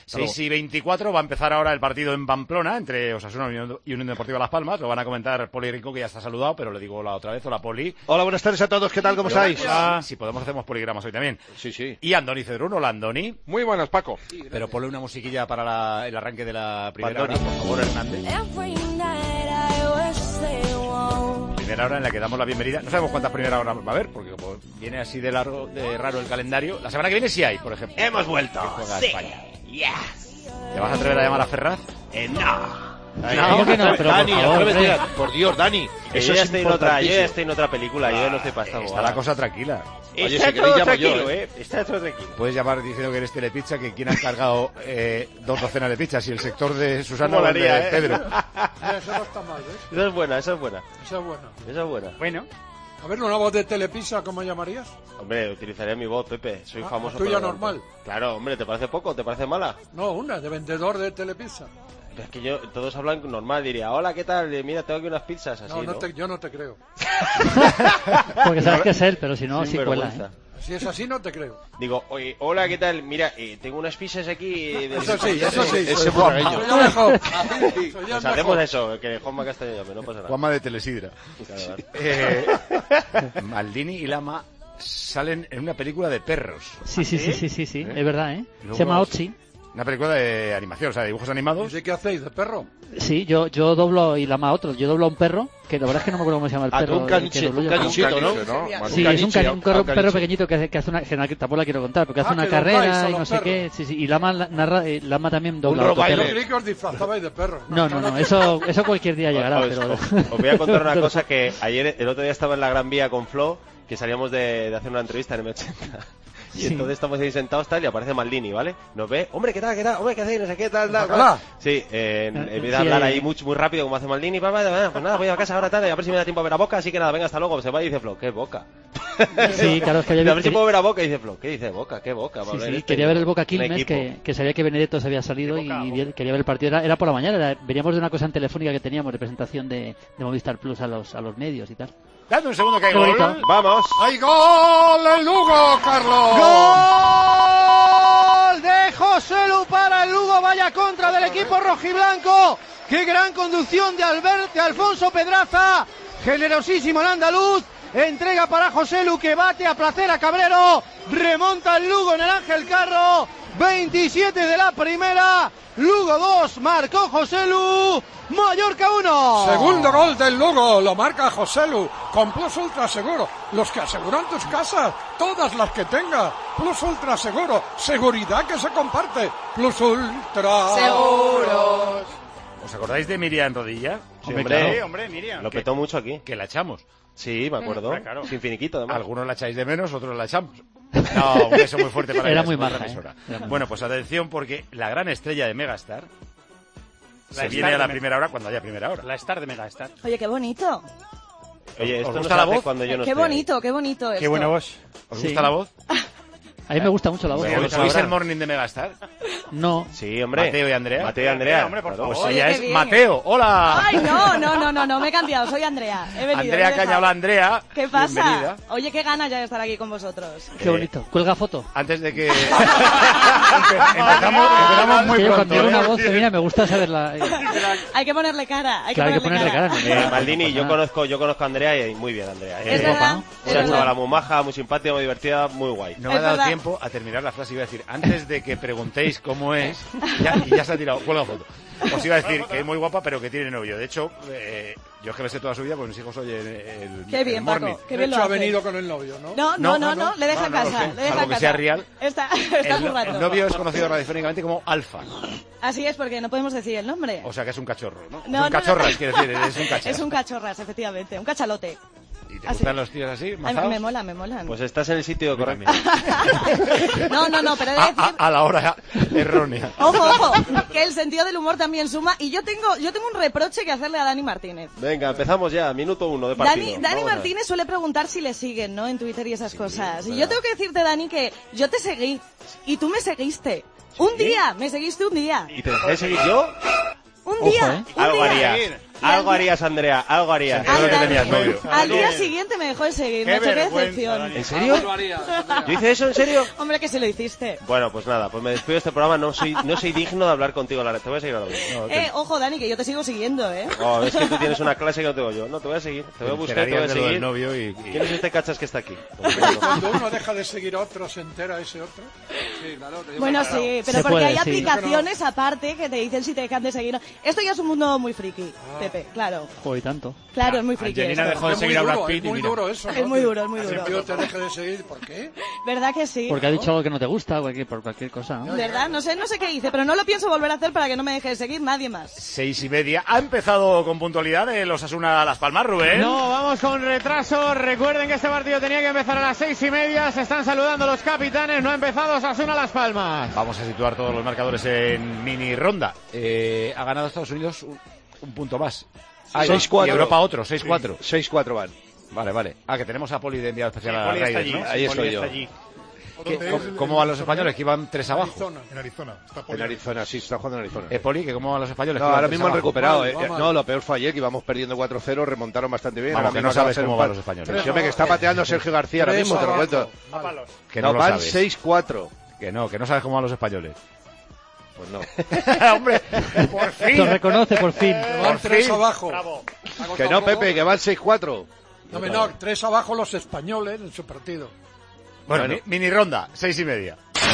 6:24 va a empezar ahora el partido en Pamplona entre Osasuna y Unión Deportiva Las Palmas. Lo van a comentar Poli Rico, que ya está saludado, pero le digo la otra vez. Hola, Poli. Hola, buenas tardes a todos. ¿Qué tal? ¿Cómo estáis? Si podemos hacemos poligramas hoy también. Sí. Y Andoni Cedrún. Hola, Andoni. Muy buenas, Paco. Pero ponle una musiquilla para el arranque de la primera hora, por favor, Hernández. Primera hora en la que damos la bienvenida. No sabemos cuántas primeras horas va a haber, porque como viene así de raro el calendario. La semana que viene sí hay, por ejemplo. Hemos vuelto. Sí. España. ¿Te vas a atrever a llamar a Ferraz? No. ¿Cómo que no? Pero Dani, atrévete. por Dios, Dani. Yo ya estoy en otra película, yo no estoy para esta Está la cosa tranquila. Oye, Está si queréis todo llamo tranquilo, yo, Está todo tranquilo. Puedes llamar diciendo que eres Telepizza, que quien ha encargado 2 docenas de pizzas y el sector de Susana o el de Pedro. Eso no está mal, ¿eh? Esa es buena. Esa es buena. Bueno. A ver, una voz de Telepizza, ¿cómo llamarías? Hombre, utilizaría mi voz, Pepe. Soy famoso. ¿Tuya por- normal? Claro, hombre, ¿te parece poco? ¿Te parece mala? No, una, de vendedor de Telepizza. Es que todos hablan normal, diría, hola, ¿qué tal? Mira, tengo aquí unas pizzas, así, ¿no? Yo no te creo. Porque sabes que es él, pero si no, sí cuela, Sinvergüenza. Si es así, no te creo. Digo, oye, hola, ¿qué tal? Mira, tengo unas pizzas aquí. Eso sí. Ese butragueño. Soy yo mejor. Soy yo Pues el hacemos mejor. eso, que Juanma Castaño llame, no pasa nada. Juanma de Telesidra. Claro. Maldini y Lama salen en una película de perros. Sí, es verdad, ¿eh? Luego Se llama vamos- Ochi. Una película de animación, o sea, de dibujos ¿Y animados. de qué hacéis? ¿De perro? Sí, yo doblo y Lama a otro. Yo doblo a un perro, que la verdad es que no me acuerdo cómo se llama el perro. Un caniche, que doblo un yo. canichito, ¿no? Sí, es un perro pequeñito que hace una... que tampoco la quiero contar, porque hace una que dobláis a carrera y los no sé perros. qué. Sí, y Lama también dobla a otro Yo perro. creí que os disfrazabais de perro. No, eso cualquier día llegará, pero... Os voy a contar una cosa que el otro día estaba en la Gran Vía con Flo, que salíamos de hacer una entrevista en M80. Y entonces estamos ahí sentados tal y aparece Maldini, ¿vale? Nos ve, hombre, ¿qué tal? Hombre, ¿qué hacéis? No sé qué, tal. Sí, empieza a hablar ahí muy rápido como hace Maldini. Pues nada, voy a casa ahora tarde, a ver si me da tiempo a ver a Boca, así que nada, venga, hasta luego. Se va y dice Flo, ¿qué Boca? Sí, claro, es que a ver si puedo ver a Boca y dice Flo, ¿qué dice Boca? ¿Qué Boca? Sí, quería ver el Boca Quilmes, que sabía que Benedetto se había salido y quería ver el partido. Era por la mañana, veníamos de una cosa en Telefónica que teníamos, de presentación de Movistar Plus a los medios y tal. Dame un segundo que hay Qué gol. bonito. ¡Vamos! ¡Hay gol en Lugo, Carlos! ¡Gol de José Lu para el Lugo! Vaya contra del equipo rojiblanco. ¡Qué gran conducción de Alfonso Pedraza! Generosísimo el andaluz. Entrega para José Lu, que bate a placer a Cabrero. Remonta el Lugo en el Ángel Carro. 27 de la primera. Lugo 2, marcó José Lu. Mallorca 1. Segundo gol del Lugo, lo marca José Lu, con Plus Ultra Seguro. Los que aseguran tus casas, todas las que tenga. Plus Ultra Seguro, seguridad que se comparte. Plus Ultra Seguros. ¿Os acordáis de Miriam Rodilla? Sí, hombre. Sí, hombre, Miriam. Lo petó mucho aquí. Que la echamos. Sí, me acuerdo. Claro. Sin finiquito, además. Algunos la echáis de menos, otros la echamos. No, un beso muy fuerte para Era ella, muy es otra maja, emisora. Era muy Bueno, pues atención, porque la gran estrella de Megastar se Star viene a la de primera hora cuando haya primera hora. La Star de Megastar. Oye, qué bonito. Oye, ¿Os esto no gusta se la hace voz? cuando yo no Qué estoy ahí. bonito, qué bonito esto. Qué buena voz. ¿Os Sí. gusta la voz? A mí me gusta mucho la voz. ¿Os oís el morning de Megastar? No. Sí, hombre. Mateo y Andrea. Mateo y Andrea. Hombre, por Claro. Pues Oye, ella qué es bien. Mateo. ¡Hola! Ay, no, me he cambiado, soy Andrea. He venido, Andrea me he Caña, dejado. hola Andrea. ¿Qué pasa? Bienvenida. Oye, qué ganas ya de estar aquí con vosotros. Qué bonito. Cuelga foto. Antes de que... Empezamos muy Que yo pronto. cuando digo una voz que mira, me gusta saberla. Hay que ponerle cara, hay Claro, que ponerle cara. Maldini, yo conozco a Andrea y muy bien, Andrea. Es verdad, es Una verdad. chavala muy maja, muy simpática, muy divertida, muy guay. No me ha Es dado verdad. tiempo a terminar la frase. Iba a decir, antes de que preguntéis cómo es, ya se ha tirado. Cuelga foto. Os iba a decir que es muy guapa, pero que tiene novio. De hecho, yo es que me sé toda su vida, porque mis hijos oyen el Qué bien, morning. Paco, qué De bien lo hecho, ha hace. venido con el novio, ¿no? No, le deja en casa, sé. le deja Salvo en que casa. sea real. Está El currando. novio es conocido radiofónicamente como Alfa. Así es, porque no podemos decir el nombre. O sea que es un cachorro, ¿no? No, Es un no, cachorras, no. quiere decir, es un cachorro. Es un cachorras, efectivamente, un cachalote. ¿Y te así. gustan los tíos así, Ay, mazaos? me molan. Pues estás en el sitio correcto. No, pero he de decir... A la hora errónea. Ojo, que el sentido del humor también suma. Y yo tengo un reproche que hacerle a Dani Martínez. Venga, empezamos ya, minuto 1 de partido. Dani Vamos a ver. Martínez suele preguntar si le siguen, ¿no? En Twitter y esas cosas. Y yo tengo que decirte, Dani, que yo te seguí. Y tú me seguiste. Un día, me seguiste un día. ¿Y te dejé de seguir yo? Un día, ¿eh? un Algo día. haría. Algo harías, Andrea, algo harías. Creo que tenías novio. Al día siguiente me dejó de seguir, macho, qué decepción. ¿En serio? ¿Yo hice eso en serio? Hombre, que se lo hiciste. Bueno, pues nada, pues me despido de este programa, no soy digno de hablar contigo, Lara, te voy a seguir ahora mismo. Ojo, Dani, que yo te sigo siguiendo, Oh, es que tú tienes una clase que no tengo yo. No, te voy a seguir, te voy a buscar, te voy a seguir. Novio y... ¿Quién es este cachas que está aquí? Cuando uno deja de seguir a otro, ¿se entera ese otro? Sí, claro. Bueno, sí, pero Se porque puede, hay sí. aplicaciones aparte que te dicen si te dejan de seguir. Esto ya es un mundo muy friki, Pepe, claro. Joder, tanto. Claro, es muy friki. Angelina esto. dejó de Es muy seguir a Brad duro, Pitt es y muy mira. duro eso, ¿no? Es muy duro, es muy Que duro. el tío te deje de seguir, ¿por qué? ¿Verdad que sí? Porque ha dicho algo que no te gusta, por cualquier cosa, ¿no? ¿Verdad? No sé qué hice, pero no lo pienso volver a hacer para que no me deje de seguir nadie más. 6:30. Ha empezado con puntualidad el Osasuna Las Palmas, Rubén. No, vamos con retraso. Recuerden que este partido tenía que empezar a las 6:30. Se están saludando los capitanes. No ha empezado Osasuna Las Palmas. Vamos a situar todos los marcadores en mini ronda. Ha ganado Estados Unidos un punto más. 6-4. Y Europa otro, 6-4. 6-4 van. Vale. Que tenemos a Poli de enviado especial a Poli está Raiders, allí, ¿no? Ahí estoy yo. ¿Cómo van los españoles? Que iban 3 abajo. En Arizona. Está En Arizona, sí, está jugando en Arizona. Poli, que ¿cómo van los españoles? No, Que iban ahora 3 mismo han abajo. recuperado. Va mal. No, lo peor fue ayer, que íbamos perdiendo 4-0, remontaron bastante bien. Vamos, Ahora que mismo no acaba sabes de ser cómo un van par- los españoles. Pero sí, hombre, que está pateando Sergio García ahora mismo, te lo cuento. Que no lo van sabes. 6-4. Que no sabes cómo van los españoles. Pues no. Hombre, por Lo fin. reconoce por fin. Van 3 abajo. Bravo. Que no, Pepe, que van 6-4. No, 3 abajo los españoles en su partido. Bueno, Bueno. mini ronda, 6:30.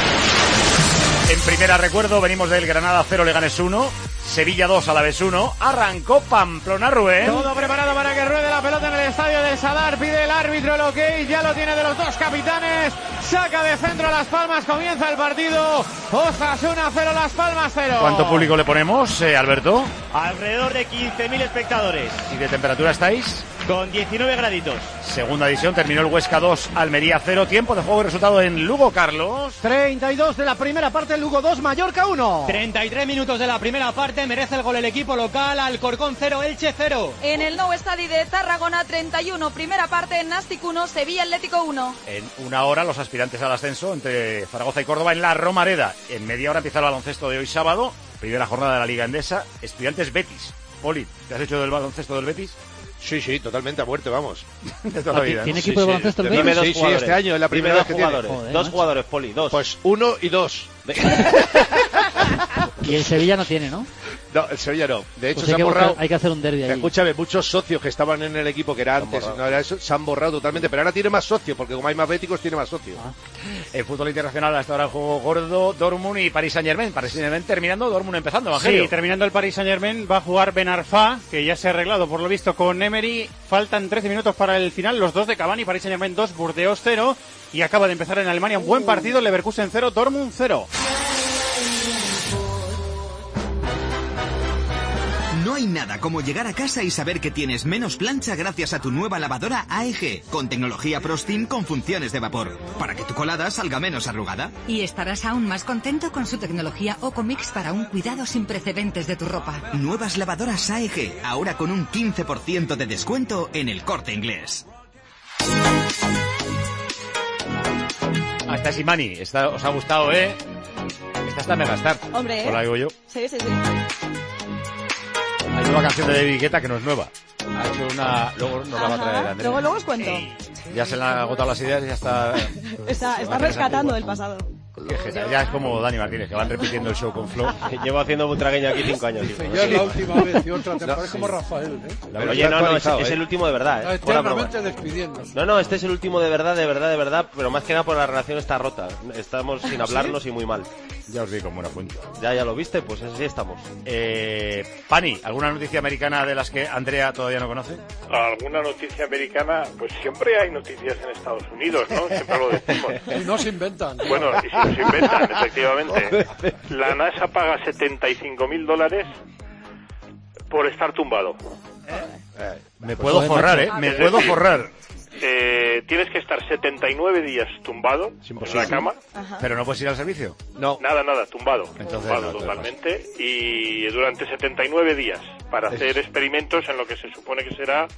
En primera recuerdo, venimos del Granada 0, Leganés 1, Sevilla 2, Alavés 1. Arrancó Pamplona, Rubén. Todo preparado para que ruede la pelota en el estadio de Sadar. Pide el árbitro el ok. Ya lo tiene de los dos capitanes. Saca de centro Las Palmas. Comienza el partido. Osasuna 0, Las Palmas 0. ¿Cuánto público le ponemos, Alberto? Alrededor de 15.000 espectadores. ¿Y de temperatura estáis? Con 19 graditos. Segunda división, terminó el Huesca 2, Almería 0. Tiempo de juego y resultado en Lugo, Carlos. 32 de la primera parte, Lugo 2, Mallorca 1. 33 minutos de la primera parte. Merece el gol el equipo local. Alcorcón 0, Elche 0. En el Nou Estadi de Tarragona, 31, primera parte, Nàstic 1, Sevilla Atlético 1. En una hora, los aspirantes al ascenso entre Zaragoza y Córdoba en la Romareda. En media hora empieza el baloncesto de hoy sábado, primera jornada de la Liga Endesa. Estudiantes Betis. Poli, ¿te has hecho del baloncesto del Betis? Sí, totalmente a muerte, vamos. De toda la vida, ¿no? ¿Tiene equipo de baloncesto el Dime Betis? dos Sí, jugadores. Este año es la primera vez que tiene. jugadores. Joder, Dos macho. jugadores, Poli, dos. Pues 1 y 2. Y el Sevilla no tiene, ¿no? No, el Sevilla no. De hecho, Pues se han borrado. hay que hacer un derbi ahí. Escúchame, muchos socios que estaban en el equipo que era antes, no era eso, se han borrado totalmente. Pero ahora tiene más socios, porque como hay más béticos, tiene más socios. El fútbol internacional hasta ahora el juego gordo, Dortmund y Paris Saint-Germain. Paris Saint-Germain terminando, Dortmund empezando, Evangelio. Sí, terminando el Paris Saint-Germain, va a jugar Ben Arfa, que ya se ha arreglado por lo visto con Emery. Faltan 13 minutos para el final, los dos de Cavani, Paris Saint-Germain 2, Burdeos 0. Y acaba de empezar en Alemania un buen partido, Leverkusen 0, Dortmund 0. No hay nada como llegar a casa y saber que tienes menos plancha gracias a tu nueva lavadora AEG, con tecnología ProSteam con funciones de vapor, para que tu colada salga menos arrugada. Y estarás aún más contento con su tecnología Ocomix para un cuidado sin precedentes de tu ropa. Nuevas lavadoras AEG, ahora con un 15% de descuento en El Corte Inglés. Hasta Simani, os ha gustado, ¿eh? Esta está Megastar. Hombre, Pues la digo yo. Sí. Hay nueva canción de David Guetta que no es nueva. Ha hecho una... Luego nos la va a traer Andrés. Luego os cuento. Ya se le han agotado las ideas y ya está... Está rescatando del pasado. Qué jeta. Ya es como Dani Martínez, que van repitiendo el show con Flo. Llevo haciendo butragueño aquí 5 años. Tío. Ya es la última vez y otra temporada, es como Rafael, ¿eh? Oye, no, es el último de verdad, Está fuera broma. eternamente despidiéndose. No, este es el último de verdad, pero más que nada por la relación está rota. Estamos sin hablarnos y muy mal. Ya os vi con buena fuente. Ya lo viste, pues así estamos. Pani, ¿alguna noticia americana de las que Andrea todavía no conoce? Alguna noticia americana, pues siempre hay noticias en Estados Unidos, ¿no? Siempre lo decimos. Y no se inventan. Bueno, y si no se inventan, efectivamente. La NASA paga $75,000 por estar tumbado. Me puedo forrar, ¿eh? Me puedo forrar. Tienes que estar 79 días tumbado en la cama. Ajá. ¿Pero no puedes ir al servicio? No. Nada, tumbado. Entonces, tumbado no, totalmente. Y durante 79 días para hacer experimentos en lo que se supone que será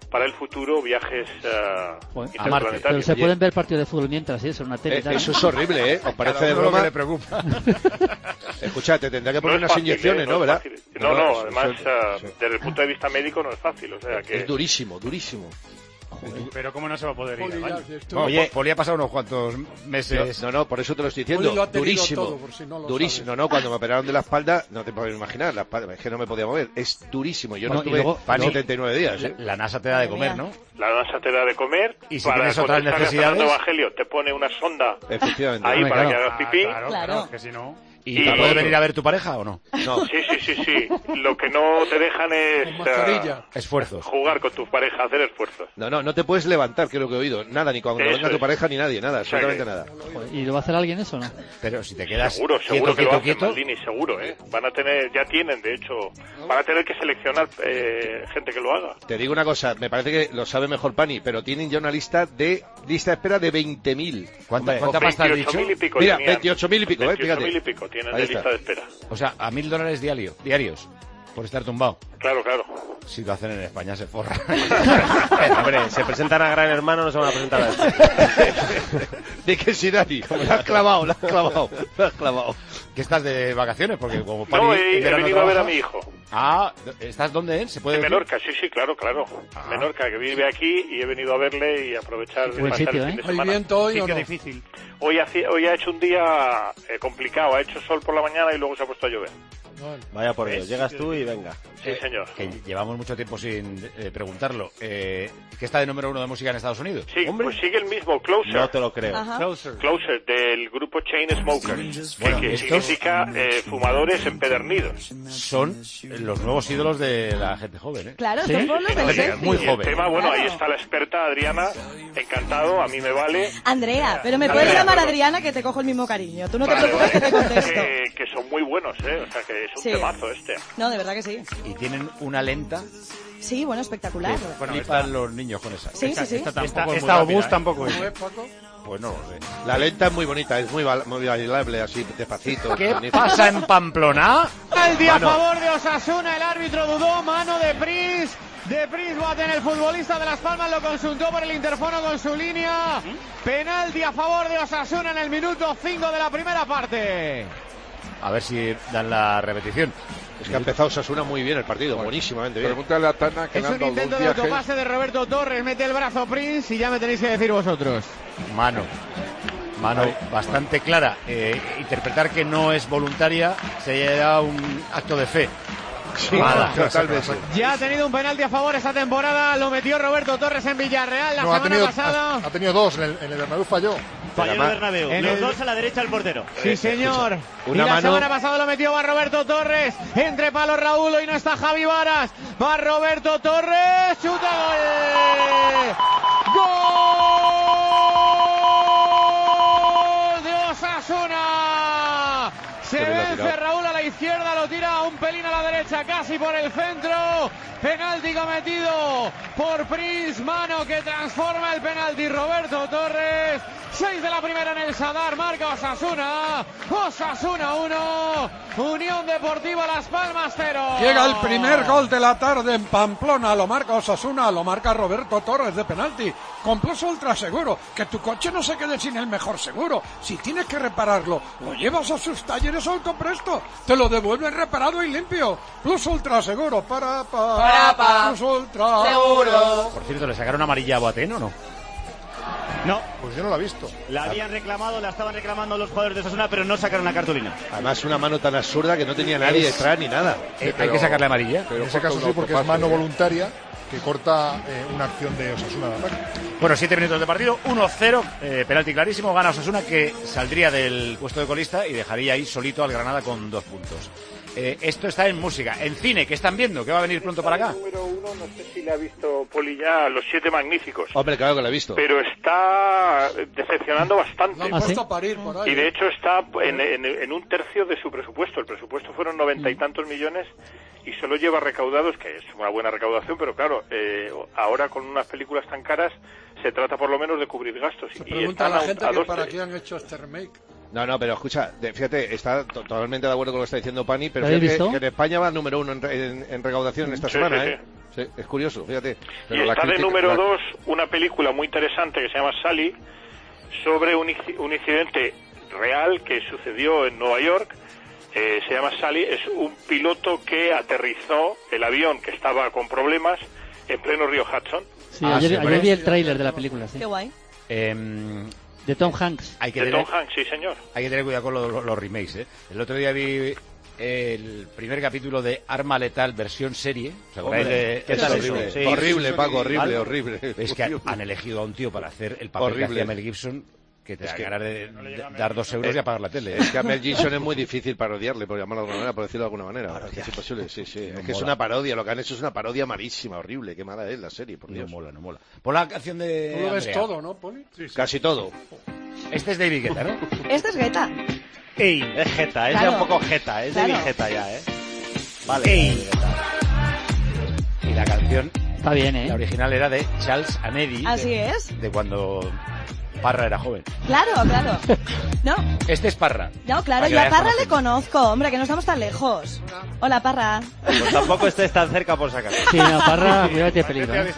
para el futuro viajes a Marte. Pero se pueden ver partidos de fútbol mientras, ¿sí? Eso en una tele. Eso es horrible, ¿eh? ¿Os parece de broma? Que le preocupa. Escucha, te tendrá que poner unas inyecciones, ¿no? ¿Verdad? No, además, desde el punto de vista médico no es fácil, o sea que... Es durísimo, durísimo. Joder. Pero ¿cómo no se va a poder ir? Oye, Poli ha pasado unos cuantos meses. No, por eso te lo estoy diciendo. Durísimo. Todo, si no durísimo. No, cuando me operaron de la espalda, no te puedes imaginar, la espalda, es que no me podía mover. Es durísimo. Yo no estuve 79 días. La NASA te da de comer, ¿no? La NASA te da de comer. Y si tienes otras necesidades. Evangelio te pone una sonda efectivamente ahí para que hagas pipí. Claro, que si no. ¿Y te puede venir a ver tu pareja o no? No. Sí. Lo que no te dejan es esfuerzos. Jugar con tu pareja, hacer esfuerzos. No te puedes levantar, que es lo que he oído. Nada, ni cuando venga tu pareja, ni nadie, nada, absolutamente nada. ¿Y lo va a hacer alguien eso o no? Pero si te quedas seguro que lo hacen, Maldini, seguro, ¿eh? Van a tener, ya tienen, de hecho, van a tener que seleccionar gente que lo haga. Te digo una cosa, me parece que lo sabe mejor Pani, pero tienen ya una lista de espera de 20.000. ¿Cuánta pasta has dicho? Mira, 28.000 y pico, fíjate. 28.000 y pico tienen de lista de espera. O sea, a $1.000 diarios por estar tumbado. Claro. Si lo hacen en España se forra. Hombre, se presentan a Gran Hermano, no se van a presentar a este. De que si Dani, lo has clavado. ¿Que estás de vacaciones? Porque como no, he venido a ver a mi hijo. Ah, ¿estás dónde? ¿Se puede en Menorca, sí, claro. Menorca, que vive aquí y he venido a verle y aprovechar de pasar el fin de semana. ¿Hay viento hoy o no? Difícil. Hoy ha hecho un día complicado, ha hecho sol por la mañana y luego se ha puesto a llover. Vaya por Dios, llegas tú y venga. Sí, señor. Que llevamos mucho tiempo sin preguntarlo. ¿Qué está de número 1 de música en Estados Unidos? Sí, pues sigue el mismo, Closer. No te lo creo. Closer, del grupo Chainsmokers, que significa fumadores empedernidos. Son los nuevos ídolos de la gente joven, ¿eh? Claro, son los del selfie. Muy joven. El tema, ahí está la experta Adriana, encantado, a mí me vale. Andrea, pero me puedes llamar Adriana que te cojo el mismo cariño. Tú no te preocupes que te contesto. Que son muy buenos, o sea que es un temazo este. No, de verdad que sí. Y tienen una lenta. Sí, bueno, espectacular. Bueno, flipan los niños con esa. Sí. Esta obús tampoco es. Pues no lo sé. La lenta es muy bonita, es muy bailable, así, despacito. ¿Qué pasa en Pamplona? El día a favor de Osasuna, el árbitro dudó, mano de Pris. De Prisboaten, el futbolista de Las Palmas, lo consultó por el interfono con su línea. Penalti a favor de Osasuna en el minuto 5 de la primera parte. A ver si dan la repetición. Es que ha empezado Osasuna muy bien el partido, buenísimamente bien. Pregúntale a Tana que es un intento de autopase de Roberto Torres, mete el brazo Prince y ya me tenéis que decir vosotros. Mano bastante clara. Interpretar que no es voluntaria sería un acto de fe. Sí, totalmente. Ya ha tenido un penalti a favor esta temporada, lo metió Roberto Torres en Villarreal la semana pasada. Ha tenido dos, en el Bernabéu falló. Falló el Bernabéu, los dos a la derecha del portero. Sí, señor. Y la semana pasada lo metió va Roberto Torres, entre palos Raúl, y no está Javi Varas. Va Roberto Torres, chuta, gol. ¡Gol de Osasuna! Se vence Raúl a la izquierda, lo tira un pelín a la derecha, casi por el centro. Penalti cometido por Prince, mano que transforma el penalti. Roberto Torres, 6 de la primera en el Sadar, marca Osasuna. Osasuna 1, Unión Deportiva Las Palmas 0. Llega el primer gol de la tarde en Pamplona, lo marca Osasuna, lo marca Roberto Torres de penalti. Con Plus Ultra Seguro, que tu coche no se quede sin el mejor seguro. Si tienes que repararlo, lo llevas a sus talleres Autopresto, te lo devuelven reparado y limpio. Plus Ultra Seguro, para Plus Ultra Seguro. Por cierto, ¿le sacaron amarilla a Boateng o no? No, pues yo no la he visto. La habían reclamado, la estaban reclamando los jugadores de Osasuna, pero no sacaron la cartulina. Además, una mano tan absurda que no tenía nadie detrás ni nada. Hay que sacarle amarilla. Pero en ese caso sí, porque es mano voluntaria que corta una acción de Osasuna de ataque. Bueno, 7 minutos de partido, 1-0, penalti clarísimo, gana Osasuna, que saldría del puesto de colista y dejaría ahí solito al Granada con 2 puntos. Esto está en música. En cine, ¿qué están viendo? ¿Qué va a venir pronto para acá? Número 1, no sé si le ha visto Poli ya, Los 7 Magníficos. Hombre, claro que lo he visto. Pero está decepcionando bastante. Lo han puesto a parir por ahí. Y de hecho está en un tercio de su presupuesto. El presupuesto fueron 90 y tantos millones y solo lleva recaudados, que es una buena recaudación, pero claro, ahora con unas películas tan caras se trata por lo menos de cubrir gastos. Se pregunta a la gente que para qué han hecho este remake. No, pero escucha, fíjate, está totalmente de acuerdo con lo que está diciendo Pani, pero fíjate que en España va número 1 en recaudación esta semana, sí. Sí, es curioso, fíjate. Pero y está de número 2 una película muy interesante que se llama Sally, sobre un incidente real que sucedió en Nueva York. Se llama Sally, es un piloto que aterrizó el avión que estaba con problemas en pleno río Hudson. Sí, ayer vi el tráiler de la película, sí. Qué guay. De Tom Hanks. Tom Hanks, sí, señor. Hay que tener cuidado con los remakes, ¿eh? El otro día vi el primer capítulo de Arma Letal versión serie. ¿Os acordáis de ¿Qué tal? Horrible, sí, horrible, Paco, horrible. Es que han elegido a un tío para hacer el papel que hacía Mel Gibson, que te da ganas de dar 2 euros y apagar la tele. Es que a Mel Gibson es muy difícil parodiarle, por llamarlo de alguna manera, por decirlo de alguna manera. Es imposible, sí. Es que es una parodia, lo que han hecho es una parodia malísima, horrible. Qué mala es la serie, por Dios. No mola. Por la canción de Tú lo ves Andrea. todo, ¿no, Poli? Sí. Casi todo. Este es David Guetta, ¿no? Este es Guetta. Ey, es Jeta, es Claro. ya un poco Jeta, es Claro. de Jeta ya, Vale. Ey. Y la canción, Está bien, ¿eh? la original era de Charles Anedi. Así es. De cuando Parra era joven. Claro. No, Este es Parra. no, claro, Para que yo a vayas Parra le conociendo. conozco, hombre, que no estamos tan lejos. Hola, Parra. Pues tampoco estés tan cerca por sacar. Sí, no, Parra, cuidado, tiene peligro. ¿eh?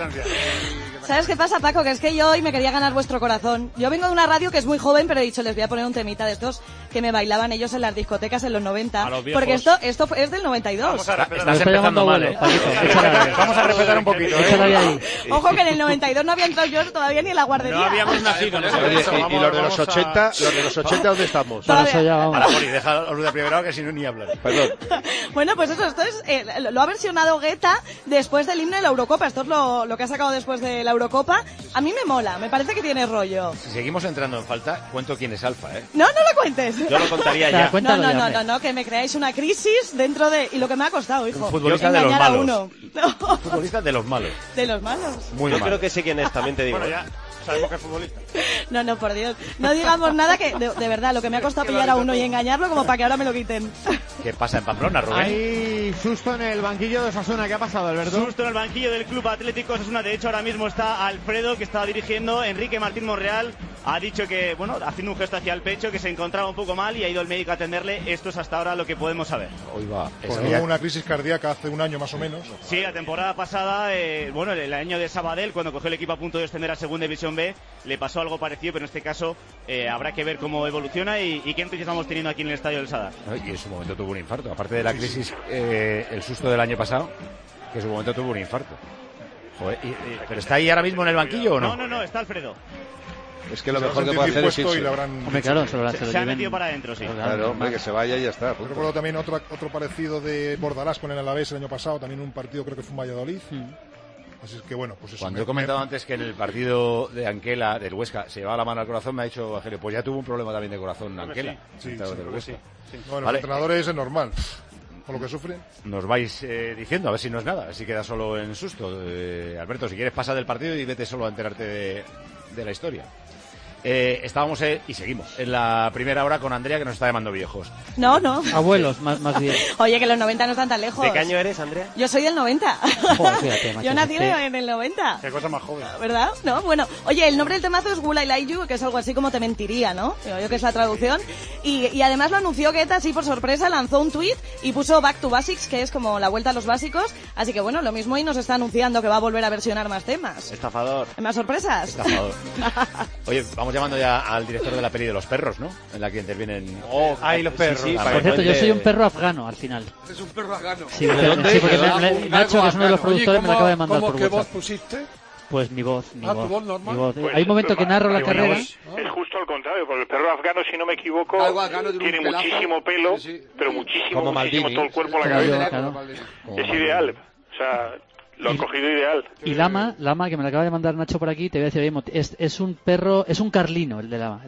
¿Sabes qué pasa, Paco? Que es que yo hoy me quería ganar vuestro corazón. Yo vengo de una radio que es muy joven, pero he dicho, les voy a poner un temita de estos que me bailaban ellos en las discotecas en los 90. A los viejos. Porque esto es del 92. Estás empezando mal, ¿eh? Vamos a respetar un poquito, ¿eh? Ojo que en el 92 no había entrado yo todavía ni en la guardería. No habíamos nacido. Oye, y los de los 80, ¿dónde estamos? Para eso ya vamos. Ahora, Poli, deja a de primero que si no ni hablar. Perdón. Bueno, pues eso, esto es, lo ha versionado Guetta después del himno de la Eurocopa. Esto es lo que ha sacado después de la Eurocopa. A mí me mola, me parece que tiene rollo. Si seguimos entrando en falta, cuento quién es Alfa, ¿eh? No lo cuentes. Yo lo contaría ya. No, que me creáis una crisis dentro de... Y lo que me ha costado, hijo. Un futbolista de los engañar a malos. uno. No. Futbolista de los malos. De los malos. Muy Yo malos. creo que sé quién es, también te digo. Bueno, ya sabemos que es futbolista. No, por Dios. No digamos nada que, de verdad, lo que me ha costado pillar a uno y engañarlo como para que ahora me lo quiten. ¿Qué pasa en Pamplona, Rubén? Hay susto en el banquillo de Osasuna. ¿Qué ha pasado, Alberto? Susto en el banquillo del Club Atlético Osasuna. De hecho, ahora mismo está Alfredo, que estaba dirigiendo. Enrique Martín Monreal ha dicho que, bueno, haciendo un gesto hacia el pecho, que se encontraba un poco mal y ha ido el médico a atenderle. Esto es hasta ahora lo que podemos saber. Hoy va. Pues hubo una crisis cardíaca hace un año más o menos. Sí, la temporada pasada, el año de Sabadell, cuando cogió el equipo a punto de descender a Segunda División B, le pasó algo parecido, pero en este caso habrá que ver cómo evoluciona y qué noticias estamos teniendo aquí en el Estadio del Sadar. Y en su momento tuvo un infarto. Aparte de la crisis, el susto del año pasado, que en su momento tuvo un infarto. Joder, ¿pero está ahí ahora mismo en el banquillo o no? No, está Alfredo. Es que lo mejor que puede hacer es irse. Hombre, claro, se ha metido para adentro, sí. Claro, hombre, que se vaya y ya está. Yo recuerdo también otro parecido de Bordalás con el Alavés el año pasado, también un partido creo que fue en Valladolid. Así es que bueno, pues eso. Cuando he comentado antes que en el partido de Anquela, del Huesca, se llevaba la mano al corazón, me ha dicho Angelio, pues ya tuvo un problema también de corazón Anquela. Sí, del Huesca. Bueno, Vale. los entrenadores es normal, con lo que sufren. Nos vais diciendo, a ver si no es nada, a ver si queda solo en susto. Alberto, si quieres pasa del partido y vete solo a enterarte de la historia. Estábamos y seguimos en la primera hora con Andrea, que nos está llamando viejos. No. Abuelos, más bien. Oye, que los 90 no están tan lejos. ¿De qué año eres, Andrea? Yo soy del 90. Joder, fíjate, macho, Yo nací es que- en el 90. Qué cosa más joven. ¿Verdad? No, bueno. Oye, el nombre del temazo es Will I Like You, que es algo así como te mentiría, ¿no? Digo yo que es la traducción. Y además lo anunció Guetta así por sorpresa, lanzó un tuit y puso Back to Basics, que es como la vuelta a los básicos. Así que bueno, lo mismo y nos está anunciando que va a volver a versionar más temas. Estafador. ¿Más sorpresas? Estafador. Oye, vamos llamando ya al director de la peli de los perros, ¿no? En la que intervienen... Los perros. Sí, Por cierto, yo soy un perro afgano al final. Es un perro afgano. Sí, porque Nacho, que es uno de los productores, me lo acaba de mandar por ¿Qué voz WhatsApp. pusiste? Pues mi voz. Tu voz normal. Mi voz. Pues, Hay un momento que narro la carrera. Es justo al contrario, porque el perro afgano, si no me equivoco, Algo afgano tiene un tiene pelazo. muchísimo pelo, Sí. pero muchísimo, Como muchísimo, Maldini. todo el cuerpo, la Como cabeza. yo, claro. Es ideal. O sea, lo han cogido ideal. Y Lama, que me lo acaba de mandar Nacho por aquí, te voy a decir, oye, es un perro, es un carlino el de Lama.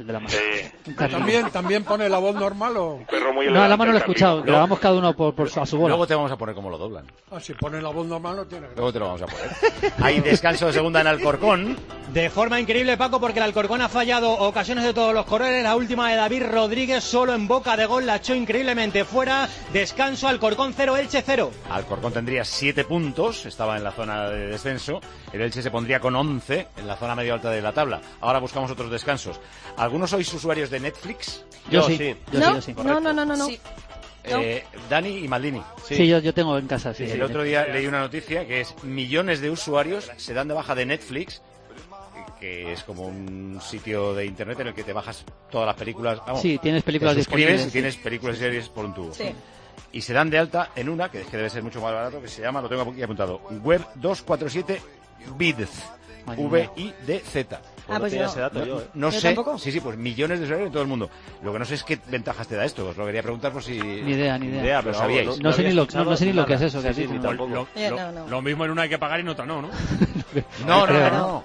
Un carlino. ¿También pone la voz normal o...? Un perro muy No, elegante, Lama no lo he el escuchado, Carlino. grabamos cada uno a su bola. Luego te vamos a poner como lo doblan. Ah, si pone la voz normal no tiene. Luego te lo vamos a poner. Hay descanso de segunda en Alcorcón. De forma increíble, Paco, porque el Alcorcón ha fallado ocasiones de todos los colores. La última de David Rodríguez, solo en boca de gol, la echó increíblemente fuera. Descanso, Alcorcón 0, Elche 0. Alcorcón tendría 7 puntos, estaba en la zona de descenso. El Elche se pondría con 11 en la zona medio alta de la tabla. Ahora buscamos otros descansos. ¿Algunos sois usuarios de Netflix? Yo sí. No. Correcto. Sí. Dani y Maldini. Sí, yo tengo en casa. Sí, el otro día leí una noticia que es millones de usuarios se dan de baja de Netflix, que es como un sitio de internet en el que te bajas todas las películas. Vamos, sí, tienes películas disponibles. Y tienes películas y series por un tubo. Sí. Y se dan de alta en una, que es que debe ser mucho más barato, que se llama, lo tengo aquí apuntado, Web 247 Vidz. V-I-D-Z. Pues tenía ese dato yo. No ¿Yo sé. tampoco? Sí, pues millones de usuarios en todo el mundo. Lo que no sé es qué ventajas te da esto. Os lo quería preguntar por si... Ni idea. Pero sabíais. No sé ni lo que es eso. Sí, sí, ni tampoco. Lo mismo en una hay que pagar y en otra no, ¿no? No. ¿no? No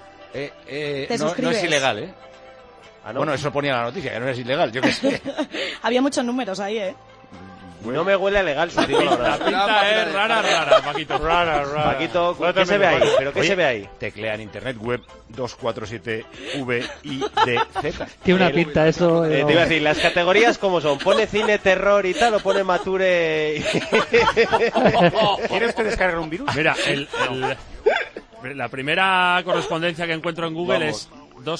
es ilegal, ¿eh? Ah, ¿no? Bueno, eso ponía la noticia, que no es ilegal, yo qué sé. Había muchos números ahí, ¿eh? No me huele a legal, si digo la verdad. La pinta es rara, Paquito. Paquito, ¿qué se ve ahí? ¿Pero qué se ve ahí? Teclea en internet web 247 VIDZ. Tiene una pinta eso. Te iba a decir, las categorías cómo son. ¿Pone cine, terror y tal o pone mature? ¿Quieres que descargue un virus? Mira, la primera correspondencia que encuentro en Google es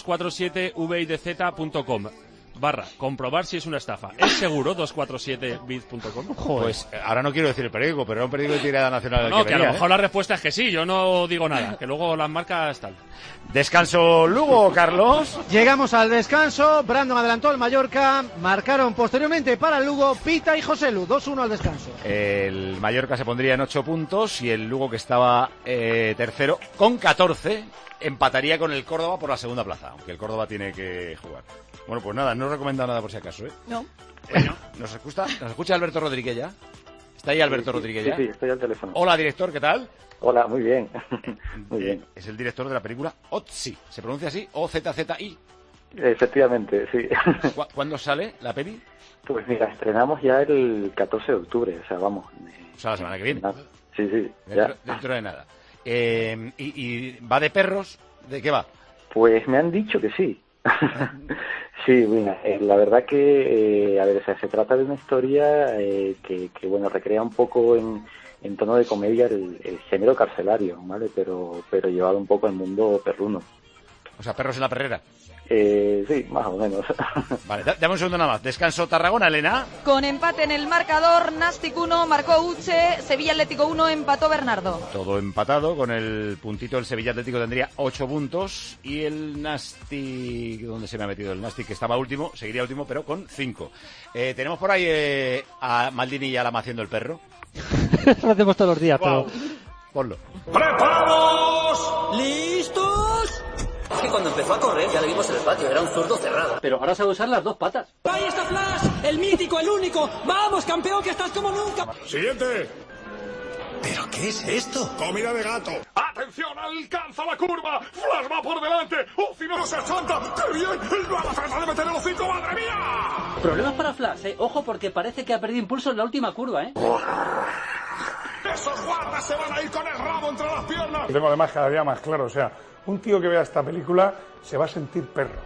247vidz.com. comprobar si es una estafa. ¿Es seguro 247bit.com? Pues ahora no quiero decir el periódico, pero era un periódico de tirada nacional. No, que a lo mejor la respuesta es que sí, yo no digo nada, que luego las marcas tal. Descanso Lugo, Carlos. Llegamos al descanso, Brandon adelantó al Mallorca, marcaron posteriormente para el Lugo Pita y Joselu, 2-1 al descanso. El Mallorca se pondría en 8 puntos y el Lugo, que estaba tercero con 14, empataría con el Córdoba por la segunda plaza, aunque el Córdoba tiene que jugar. Bueno, pues nada, no os recomiendo nada por si acaso, ¿eh? No. ¿Nos escucha Alberto Rodríguez ya? ¿Está ahí Alberto Rodríguez ya? Sí, estoy al teléfono. Hola, director, ¿qué tal? Hola, muy bien. Muy bien. Es el director de la película Otzi. ¿Se pronuncia así? O-Z-Z-I. Efectivamente, sí. ¿Cuándo sale la peli? Pues mira, estrenamos ya el 14 de octubre, o sea, vamos. O sea, la semana que viene. Sí, ya. Dentro de nada. ¿Y va de perros? ¿De qué va? Pues me han dicho que sí. Sí, mira, la verdad que, a ver, o sea, se trata de una historia que bueno, recrea un poco en tono de comedia el género carcelario, ¿vale? Pero llevado un poco al mundo perruno. O sea, perros en la perrera. Sí, más o menos. Vale, dame un segundo nada más. Descanso Tarragona, Elena. Con empate en el marcador, Nastic 1, marcó Uche, Sevilla Atlético 1, empató Bernardo. Todo empatado, con el puntito el Sevilla Atlético tendría 8 puntos y el Nastic, ¿dónde se me ha metido el Nastic? Que estaba último, seguiría último, pero con 5. Tenemos por ahí a Maldini y a Lama haciendo el perro. Lo hacemos todos los días, wow. Pero... Ponlo. ¡Preparados! ¿Listos? Es que cuando empezó a correr ya le vimos en el patio, era un zurdo cerrado. Pero ahora sabe usar las dos patas. ¡Ahí está Flash! ¡El mítico, el único! ¡Vamos, campeón, que estás como nunca! Siguiente. ¿Pero qué es esto? Comida de gato. ¡Atención! ¡Alcanza la curva! ¡Flash va por delante! ¡Ozzy no se achanta! ¡Qué bien! ¡El bala trata de meter el hocico! ¡Madre mía! Problemas para Flash, Ojo, porque parece que ha perdido impulso en la última curva, ¡Esos guardas se van a ir con el rabo entre las piernas! Y tengo además cada día más claro, o sea, un tío que vea esta película se va a sentir perro.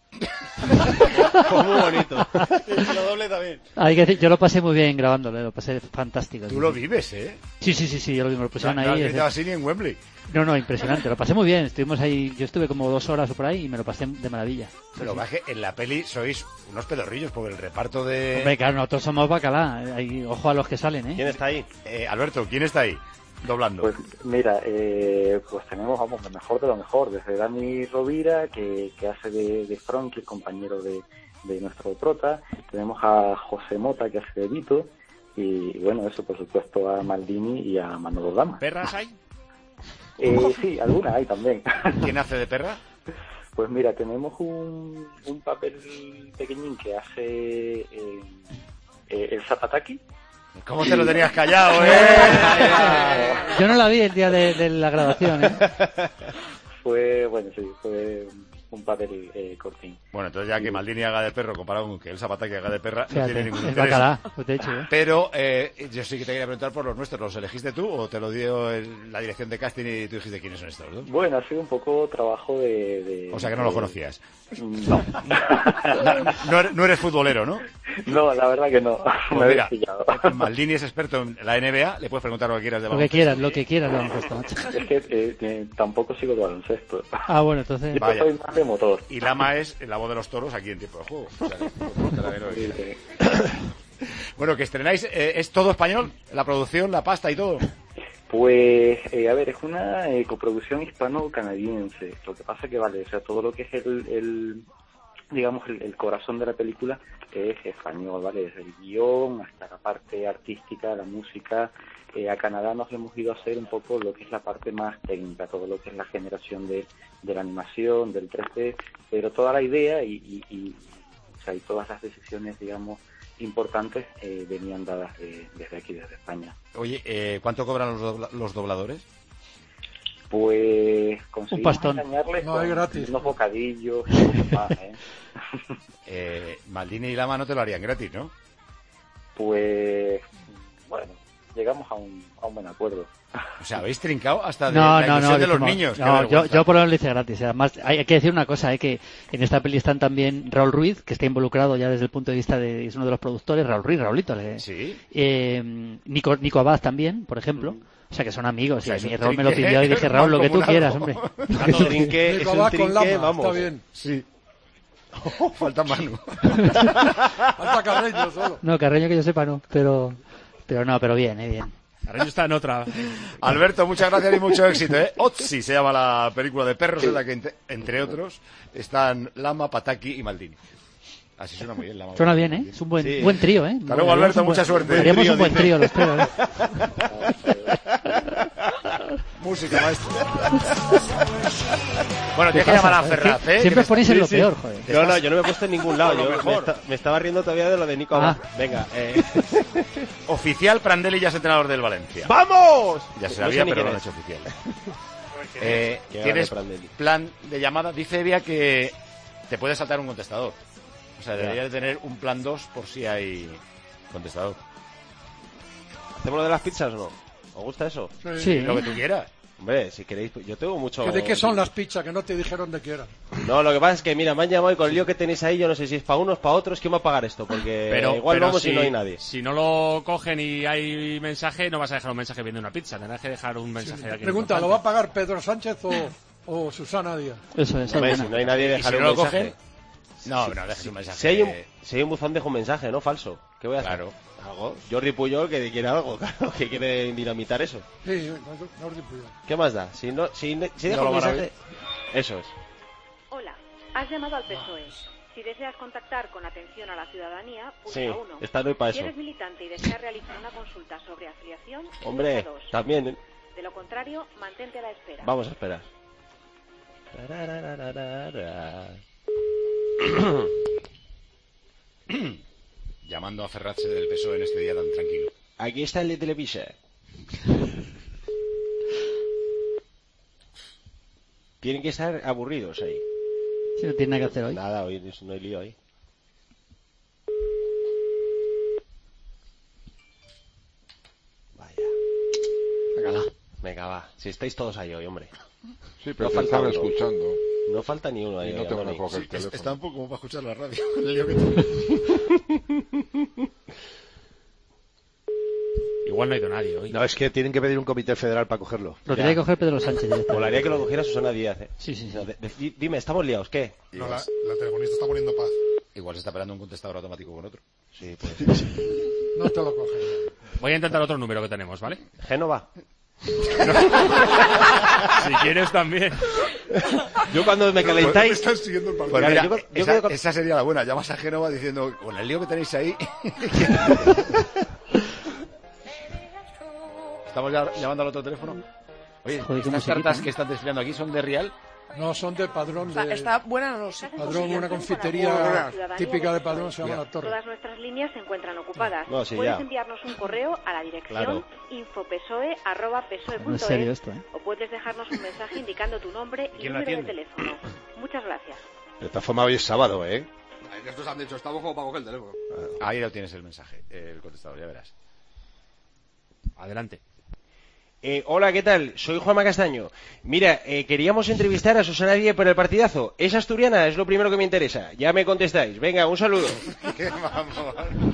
Muy bonito. Lo doble también. Hay que decir, yo lo pasé muy bien grabándolo, lo pasé fantástico. Tú lo vives, ¿eh? Sí, yo lo vi, me lo pusieron ahí. No has así ni en Wembley. No, impresionante, lo pasé muy bien. Estuvimos ahí, yo estuve como 2 horas o por ahí y me lo pasé de maravilla. Pero baje, en la peli sois unos pedorrillos porque el reparto de... Hombre, claro, nosotros somos bacalá. Ojo a los que salen, ¿Quién está ahí? Alberto, ¿quién está ahí? Doblando. Pues mira, pues tenemos, vamos, lo mejor de lo mejor, desde Dani Rovira, que hace de Frank, el compañero de nuestro prota, tenemos a José Mota, que hace de Vito, y bueno, eso por supuesto a Maldini y a Manolo Lama. ¿Perras hay? Sí, alguna hay también. ¿Quién hace de perra? Pues mira, tenemos un papel pequeñín que hace el Zapataki. ¿Cómo te lo tenías callado, Yo no la vi el día de la grabación, Fue un papel cortín. Bueno, entonces ya que Maldini haga de perro comparado con que el Zapata que haga de perra, fíjate, no tiene ningún interés. Bacalá, pues de hecho, Pero yo sí que te quería preguntar por los nuestros. ¿Los elegiste tú o te lo dio la dirección de casting y tú dijiste quiénes son estos, ¿no? Bueno, ha sido un poco trabajo de... O sea que no los conocías. No. No eres futbolero, ¿no? No, la verdad que no. Pues me mira, he pillado. Maldini es experto en la NBA, le puedes preguntar lo que quieras de baloncesto. Lo que quieras de baloncesto, macho. Es que tampoco sigo de baloncesto. Ah, bueno, entonces... Yo soy más de motor. Y Lama es la voz de los toros aquí en Tiempo de Juego. O sea, Bueno, que estrenáis, ¿es todo español? ¿La producción, la pasta y todo? Pues, a ver, es una coproducción hispano-canadiense. Lo que pasa que, vale, o sea, todo lo que es el corazón de la película es español, ¿vale? Desde el guión hasta la parte artística, la música. A Canadá nos hemos ido a hacer un poco lo que es la parte más técnica, todo lo que es la generación de la animación, del 3D, pero toda la idea y todas las decisiones, digamos, importantes venían dadas desde aquí, desde España. Oye, ¿cuánto cobran los dobladores? Pues un pastón. No, es gratis. Unos bocadillos más, Maldini y Lama no te lo harían gratis, ¿no? Pues bueno, llegamos a un buen acuerdo. O sea, habéis trincado hasta de la ilusión de los niños. No, yo por lo menos le hice gratis. Además, hay que decir una cosa, que en esta peli están también Raúl Ruiz, que está involucrado ya desde el punto de vista es uno de los productores, Raulito. Sí. Nico Abad también, por ejemplo. O sea, que son amigos. O sea, y Raúl me lo pidió y dije, Raúl, lo que tú quieras, hombre. Es un trinque, vamos. Está bien. Sí. Falta Manu. Falta Carreño solo. No, Carreño que yo sepa no, pero bien, bien. Carreño está en otra. Alberto, muchas gracias y mucho éxito, Otzi se llama la película de perros, en la que, entre otros, están Lama, Pataki y Maldini. Así suena muy bien, Lama. Suena bien, Es un buen trío, Hasta luego, Alberto, mucha suerte. Haríamos un buen trío, los tres, Música, maestro. Bueno, tienes que llamar a Ferraz, Siempre os ponéis en lo peor, joder. No, yo no me he puesto en ningún lado. Me estaba riendo todavía de lo de Nico Abad. Venga. Oficial, Prandelli ya es entrenador del Valencia. ¡Vamos! Ya se sabía, pero no lo han hecho oficial. ¿Tienes plan de llamada? Dice Evia que te puede saltar un contestador. O sea, debería de tener un plan 2 por si hay contestador. ¿Hacemos lo de las pizzas o no? ¿Os gusta eso? Sí. Lo que tú quieras. Hombre, si queréis, yo tengo mucho... ¿De qué son las pizzas? Que no te dijeron de qué eran. No, lo que pasa es que, mira, me han llamado y con el lío que tenéis ahí, yo no sé si es para unos, para otros, ¿quién va a pagar esto? Porque igual vamos y no hay nadie. Si no lo cogen y hay mensaje, no vas a dejar un mensaje viendo una pizza, tendrás que dejar un mensaje de aquí. Pregunta, ¿lo va a pagar Pedro Sánchez o Susana Díaz? Eso es. Hombre, si no hay nadie, dejaré si un no mensaje. No, dejes un mensaje. Si hay un buzón, dejo un mensaje, ¿no? Falso. ¿Qué voy a hacer? Claro. ¿Algo? Jordi Puyol que quiere algo, claro, que quiere dinamitar eso. Sí, Jordi Puyol. ¿Qué más da? Si dejo un mensaje... Eso es. Hola, has llamado al PSOE. Si deseas contactar con atención a la ciudadanía, pulsa 1. Está no para eso. Si eres militante y deseas realizar una consulta sobre afiliación, hombre, pulsa 2. También. De lo contrario, mantente a la espera. Vamos a esperar. Llamando a Ferraz del PSOE en este día tan tranquilo. Aquí está el de Televisa. Tienen que estar aburridos ahí. Si no tiene nada que hacer hoy. Nada, hoy no hay lío ahí. Vaya. Venga, va. Si estáis todos ahí hoy, hombre. Sí, pero no están escuchando. No falta ni uno ahí. Y no tengo que coger el teléfono. Está un poco como para escuchar la radio. Igual no ha ido nadie hoy. No, es que tienen que pedir un comité federal para cogerlo. Lo tiene que coger Pedro Sánchez. Molaría que lo cogiera Susana Díaz. Sí. Dime, ¿estamos liados? ¿Qué? No, la telefonista está poniendo paz. Igual se está esperando un contestador automático con otro. Sí, pues. No te lo cogen. Voy a intentar otro número que tenemos, ¿vale? Génova. Si quieres también. Yo cuando me calentáis... Están siguiendo el partido. Pues mira, esa sería la buena. Llamas a Génova diciendo, con el lío que tenéis ahí... Estamos ya llamando al otro teléfono. Oye, estas cartas que están desfilando aquí son de Rial. No, son de Padrón. Está buena, no lo sé. Padrón, una confitería típica de Padrón, se llama La Torre. Todas nuestras líneas se encuentran ocupadas. No, sí, puedes enviarnos un correo a la dirección info.psoe@psoe.es o puedes dejarnos un mensaje indicando tu nombre y número de teléfono. Muchas gracias. De esta forma hoy es sábado, Estos han dicho, estamos como para coger el teléfono. Ahí lo tienes el mensaje, el contestador, ya verás. Adelante. Hola, ¿qué tal? Soy Juanma Castaño. Mira, queríamos entrevistar a Susana Díaz por el partidazo. ¿Es asturiana? Es lo primero que me interesa. Ya me contestáis. Venga, un saludo. ¡Qué mamón!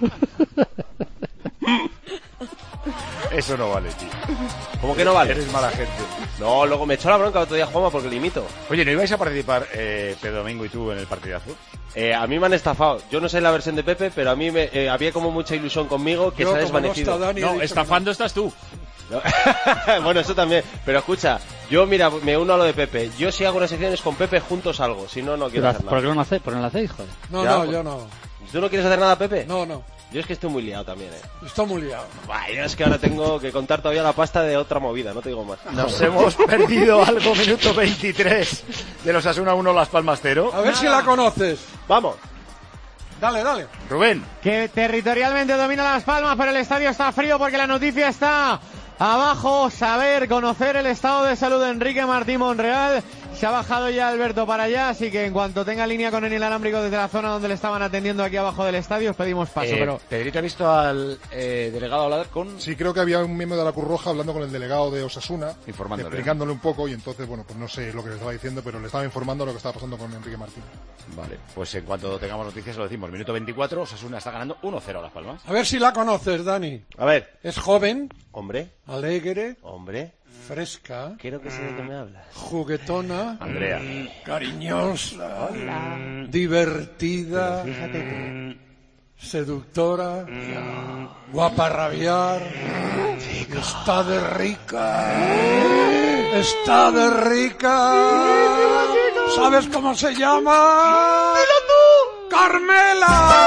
Eso no vale, tío. ¿Cómo que no vale? Eres mala gente. No, luego me echó la bronca otro día Juanma porque lo imito. Oye, ¿no ibais a participar Pedro Domingo y tú en el partidazo? A mí me han estafado. Yo no sé la versión de Pepe, pero a mí había como mucha ilusión conmigo que se ha desvanecido. No, estafando estás tú. Bueno, eso también. Pero escucha, yo mira, me uno a lo de Pepe. Yo si hago unas secciones con Pepe juntos algo. Si no, no quiero hacer nada. ¿Por qué no lo hacéis? ¿Por qué no lo hacéis, joder? No, yo no. ¿Tú no quieres hacer nada, Pepe? No. Yo es que estoy muy liado también, Estoy muy liado. Yo es que ahora tengo que contar todavía la pasta de otra movida, no te digo más. Nos hemos perdido algo, minuto 23 de los Osasuna 1, Las Palmas 0. A ver si la conoces. Vamos. Dale. Rubén. Que territorialmente domina Las Palmas, pero el estadio está frío porque la noticia está abajo. Conocer el estado de salud de Enrique Martín Monreal. Se ha bajado ya Alberto para allá, así que en cuanto tenga línea con el inalámbrico desde la zona donde le estaban atendiendo aquí abajo del estadio, os pedimos paso. Pero Pedrito, ¿ha visto al delegado hablar con...? Sí, creo que había un miembro de la Cruz Roja hablando con el delegado de Osasuna, explicándole un poco, y entonces, bueno, pues no sé lo que le estaba diciendo, pero le estaba informando lo que estaba pasando con Enrique Martín. Vale, pues en cuanto tengamos noticias lo decimos. Minuto 24, Osasuna está ganando 1-0 a Las Palmas. A ver si la conoces, Dani. A ver. Es joven. Hombre. Alegre. Hombre. Fresca. Quiero que sé de qué me hablas. Juguetona. Andrea. Cariñosa. Hola. Divertida. Pero fíjate tú. Seductora. Guapa a rabiar. Está de rica. Está de rica. ¿Sabes cómo se llama? ¡Dilo tú! ¡Carmela!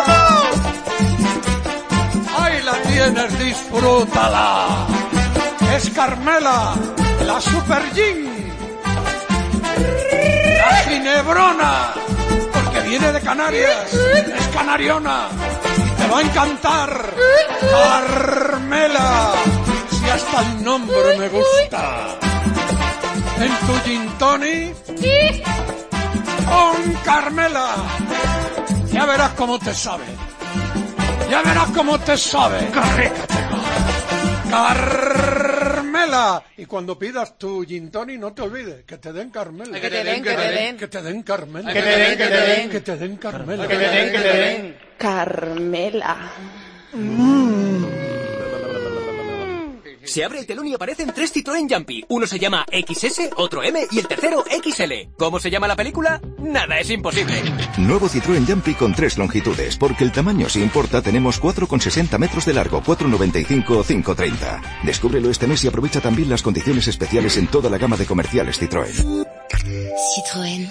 ¡Ahí la tienes! ¡Disfrútala! Es Carmela, la Super Jean, la Ginebrona, porque viene de Canarias, es canariona, y te va a encantar. Carmela, si hasta el nombre me gusta. En tu gin tonic, con Carmela, ya verás cómo te sabe. Ya verás cómo te sabe. Carmela. Y cuando pidas tu gin tonic, no te olvides, que te den Carmela. Que te den. Que te den Carmela. Que te den. Que te den Carmela. Que te den. Carmela. Se abre el telón y aparecen 3 Citroën Jumpy. Uno se llama XS, otro M y el tercero XL. ¿Cómo se llama la película? Nada es imposible. Nuevo Citroën Jumpy con 3 longitudes. Porque el tamaño sí importa, tenemos 4,60 metros de largo, 4,95 o 5,30. Descúbrelo este mes y aprovecha también las condiciones especiales en toda la gama de comerciales Citroën. Citroën.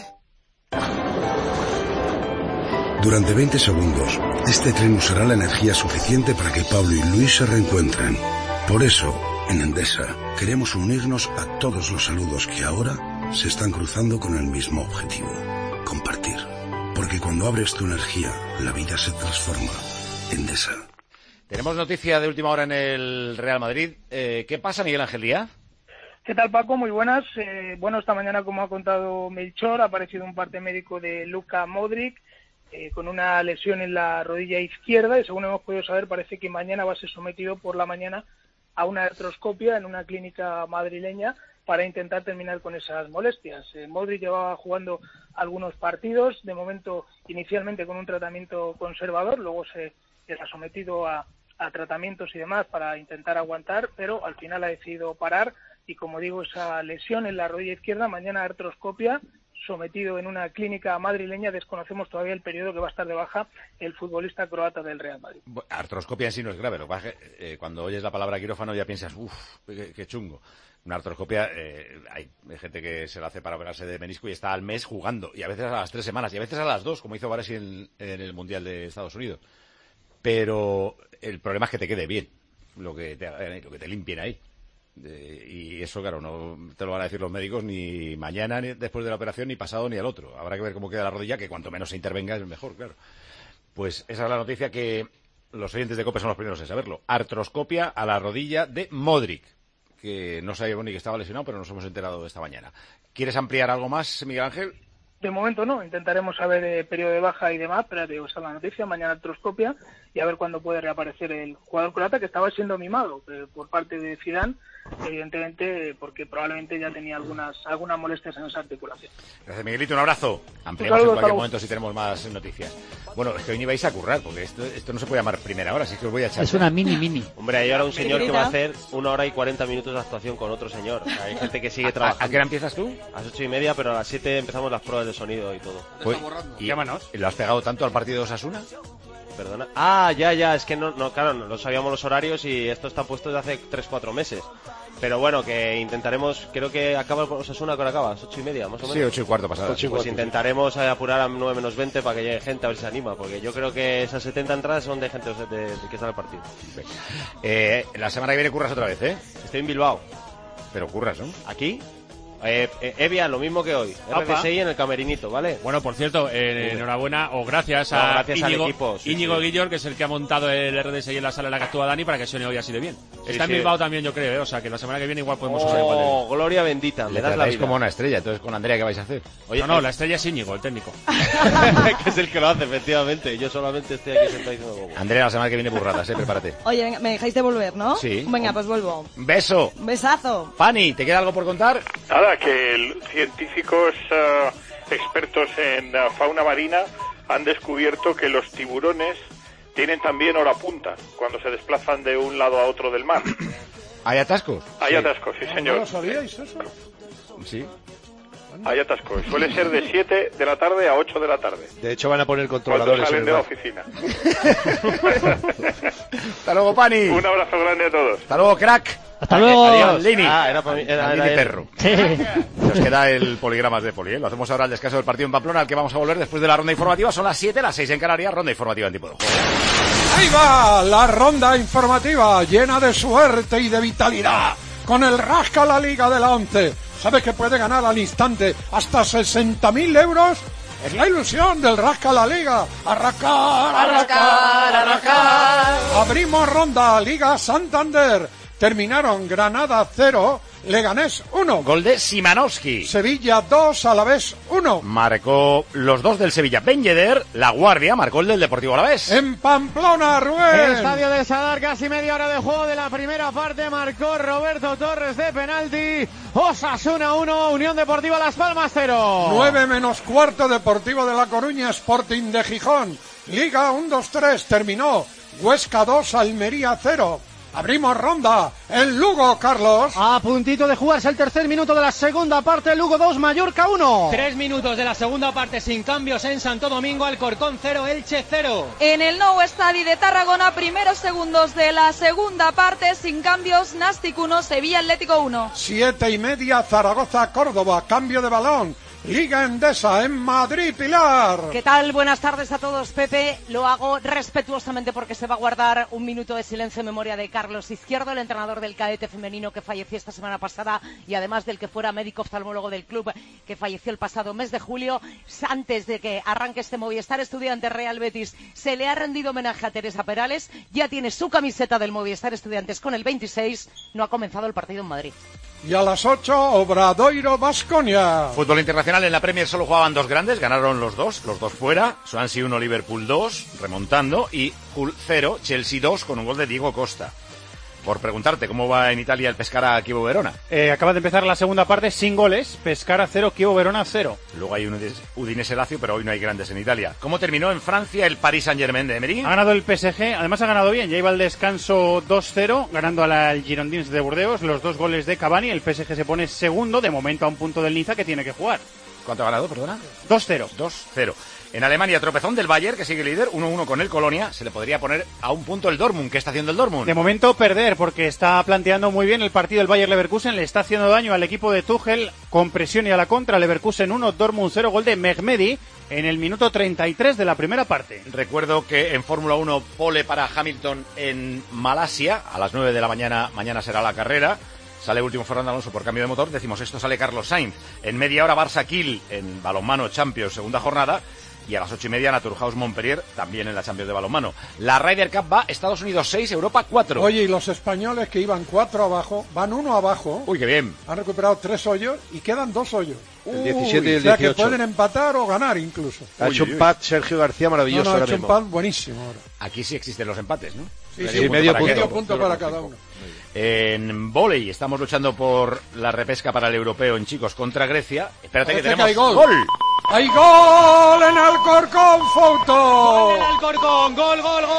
Durante 20 segundos, este tren usará la energía suficiente para que Pablo y Luis se reencuentren. Por eso, en Endesa, queremos unirnos a todos los saludos que ahora se están cruzando con el mismo objetivo: compartir. Porque cuando abres tu energía, la vida se transforma. Endesa. Tenemos noticia de última hora en el Real Madrid. ¿Qué pasa, Miguel Ángel Díaz? ¿Qué tal, Paco? Muy buenas. Bueno, esta mañana, como ha contado Melchor, ha aparecido un parte médico de Luka Modric con una lesión en la rodilla izquierda y, según hemos podido saber, parece que mañana va a ser sometido por la mañana a una artroscopia en una clínica madrileña para intentar terminar con esas molestias. Modric llevaba jugando algunos partidos, de momento inicialmente con un tratamiento conservador, luego se ha sometido a tratamientos y demás para intentar aguantar, pero al final ha decidido parar y, como digo, esa lesión en la rodilla izquierda, mañana artroscopia, sometido en una clínica madrileña. Desconocemos todavía el periodo que va a estar de baja el futbolista croata del Real Madrid. Artroscopia en sí no es grave, lo que pasa es que cuando oyes la palabra quirófano ya piensas, qué chungo. Una artroscopia, hay gente que se la hace para operarse de menisco y está al mes jugando, y a veces a las 3 semanas, y a veces a las 2, como hizo Varesi en el Mundial de Estados Unidos. Pero el problema es que te quede bien, lo que te limpien ahí. Y eso, claro, no te lo van a decir los médicos ni mañana, ni después de la operación, ni pasado, ni al otro. Habrá que ver cómo queda la rodilla, que cuanto menos se intervenga es mejor, claro. Pues esa es la noticia, que los oyentes de COPE son los primeros en saberlo. Artroscopia a la rodilla de Modric, que no sabíamos ni que estaba lesionado, pero nos hemos enterado esta mañana. ¿Quieres ampliar algo más, Miguel Ángel? De momento no, intentaremos saber periodo de baja y demás, pero digo, esa es la noticia, mañana artroscopia, y a ver cuándo puede reaparecer el jugador croata, que estaba siendo mimado por parte de Zidane, evidentemente porque probablemente ya tenía algunas molestias en esa articulación. Gracias, Miguelito, un abrazo. Ampliamos en cualquier momento si tenemos más noticias. Bueno, es que hoy ni vais a currar, porque esto no se puede llamar primera hora, así que os voy a echar. Es una mini. Hombre, hay ahora un señor que va a hacer 1 hora y 40 minutos de actuación con otro señor. Hay gente que sigue trabajando. ¿A qué hora empiezas tú? A las 8:30, pero a las 7 empezamos las pruebas de sonido y todo. Pues, llámanos. ¿Lo has pegado tanto al partido de Osasuna? Perdona. Ya, es que claro, no sabíamos los horarios y esto está puesto desde hace 3-4 meses. Pero bueno, que intentaremos, creo que acaba Osasuna, ¿a qué hora acaba? 8:30, más o menos. Sí, 8:15 pasadas. Pues intentaremos apurar a 9 menos 20 para que llegue gente, a ver si se anima, porque yo creo que esas 70 entradas son de gente que está en el partido. La semana que viene curras otra vez, ¿eh? Estoy en Bilbao. Pero curras, ¿no? ¿Aquí? Evia, lo mismo que hoy. RDSI en el camerinito, ¿vale? Bueno, por cierto, enhorabuena o gracias a Íñigo Guillor, que es el que ha montado el RDSI en la sala en la que actúa Dani para que suene hoy así de bien. Está en Bilbao también, yo creo, o sea que la semana que viene igual podemos usar igual de bien. Gloria bendita, le das la vida. Como una estrella, entonces con Andrea, ¿qué vais a hacer? Oye, no, la estrella es Íñigo, el técnico. Que es el que lo hace, efectivamente. Yo solamente estoy aquí sentado diciendo bobo. Andrea, la semana que viene burradas, prepárate. Oye, venga, me dejáis de volver, ¿no? Sí. Venga, pues vuelvo. Beso. Besazo. Pani, ¿te queda algo por contar? Nada, que científicos expertos en fauna marina han descubierto que los tiburones tienen también hora punta cuando se desplazan de un lado a otro del mar. ¿Hay atascos? Hay atascos, sí, señor. ¿No lo sabíais eso? Sí. Hay atascos. Suele ser de 7 de la tarde a 8 de la tarde. De hecho, van a poner controladores cuando salen de la oficina. Hasta luego, Pani. Un abrazo grande a todos. Hasta luego, crack. Hasta luego. Adiós, Lini. Era para mí. Era Lini perro. Sí. Nos queda el poligramas de Poli, ¿eh? Lo hacemos ahora al descanso del partido en Pamplona, al que vamos a volver después de la ronda informativa. Son las 7, las 6 en Canarias, ronda informativa en tiempo de juego. Ahí va la ronda informativa, llena de suerte y de vitalidad. Con el Rasca la Liga de la 11. ¿Sabe que puede ganar al instante hasta 60.000 euros? Es la ilusión del Rasca la Liga. Arrascar. Abrimos ronda, Liga Santander. Terminaron Granada 0, Leganés 1. Gol de Szymanowski. Sevilla 2, Alavés 1. Marcó los dos del Sevilla. Ben Yedder, La Guardia, marcó el del Deportivo Alavés. En Pamplona, Rubén. Estadio de Sadar, casi media hora de juego de la primera parte. Marcó Roberto Torres de penalti. Osasuna 1, Unión Deportiva Las Palmas 0. 9 menos cuarto, Deportivo de La Coruña, Sporting de Gijón. Liga 1-2-3, terminó. Huesca 2, Almería 0. Abrimos ronda, el Lugo, Carlos. A puntito de jugarse el tercer minuto de la segunda parte, Lugo 2, Mallorca 1. 3 minutos de la segunda parte sin cambios en Santo Domingo, Alcorcón 0, Elche 0. En el Nou Estadi de Tarragona, primeros segundos de la segunda parte sin cambios, Nàstic 1, Sevilla Atlético 1. 7:30, Zaragoza, Córdoba, cambio de balón. Liga Endesa en Madrid, Pilar. ¿Qué tal? Buenas tardes a todos, Pepe. Lo hago respetuosamente porque se va a guardar un minuto de silencio en memoria de Carlos Izquierdo, el entrenador del cadete femenino que falleció esta semana pasada y además del que fuera médico oftalmólogo del club que falleció el pasado mes de julio. Antes de que arranque este Movistar Estudiantes Real Betis, se le ha rendido homenaje a Teresa Perales. Ya tiene su camiseta del Movistar Estudiantes con el 26. No ha comenzado el partido en Madrid. Y a las 8, Obradoiro, Baskonia. Fútbol internacional, en la Premier solo jugaban dos grandes, ganaron los dos fuera. Swansea 1, Liverpool 2, remontando. Y Hull 0, Chelsea 2, con un gol de Diego Costa. Por preguntarte, ¿cómo va en Italia el Pescara Chievo Verona? Acaba de empezar la segunda parte sin goles. Pescara 0, Chievo Verona 0. Luego hay un Udinese Lazio, pero hoy no hay grandes en Italia. ¿Cómo terminó en Francia el Paris Saint-Germain de Emery? Ha ganado el PSG, además ha ganado bien. Ya iba al descanso 2-0, ganando al Girondins de Burdeos. Los dos goles de Cavani. El PSG se pone segundo, de momento a un punto del Niza, que tiene que jugar. ¿Cuánto ha ganado, perdona? 2-0. 2-0. En Alemania, tropezón del Bayern, que sigue líder, 1-1 con el Colonia. Se le podría poner a un punto el Dortmund. ¿Qué está haciendo el Dortmund? De momento perder, porque está planteando muy bien el partido del Bayer Leverkusen. Le está haciendo daño al equipo de Tuchel, con presión y a la contra. Leverkusen 1, Dortmund 0, gol de Mehmedi en el minuto 33 de la primera parte. Recuerdo que en Fórmula 1, pole para Hamilton en Malasia. A las 9 de la mañana será la carrera. Sale último Fernando Alonso por cambio de motor. Decimos, esto sale Carlos Sainz. En media hora, Barça-Kiel en balonmano Champions, segunda jornada. y a las 8:30 Naturhaus Montpellier, también en la Champions de balonmano. La Ryder Cup va Estados Unidos 6, Europa 4. Oye, y los españoles que iban 4 abajo, van 1 abajo. Uy, qué bien. Han recuperado 3 hoyos y quedan 2 hoyos. El 17 y el 18. O sea que pueden empatar o ganar incluso. Ha hecho un pad Sergio García maravilloso. Ha hecho un pad buenísimo ahora. Aquí sí existen los empates, ¿no? Sí, medio punto para cada uno. En vóley estamos luchando por la repesca para el europeo en chicos contra Grecia. Espérate que tenemos hay gol. ¡Hay gol en Alcorcón, Fouto! ¡Gol en Alcorcón! ¡Gol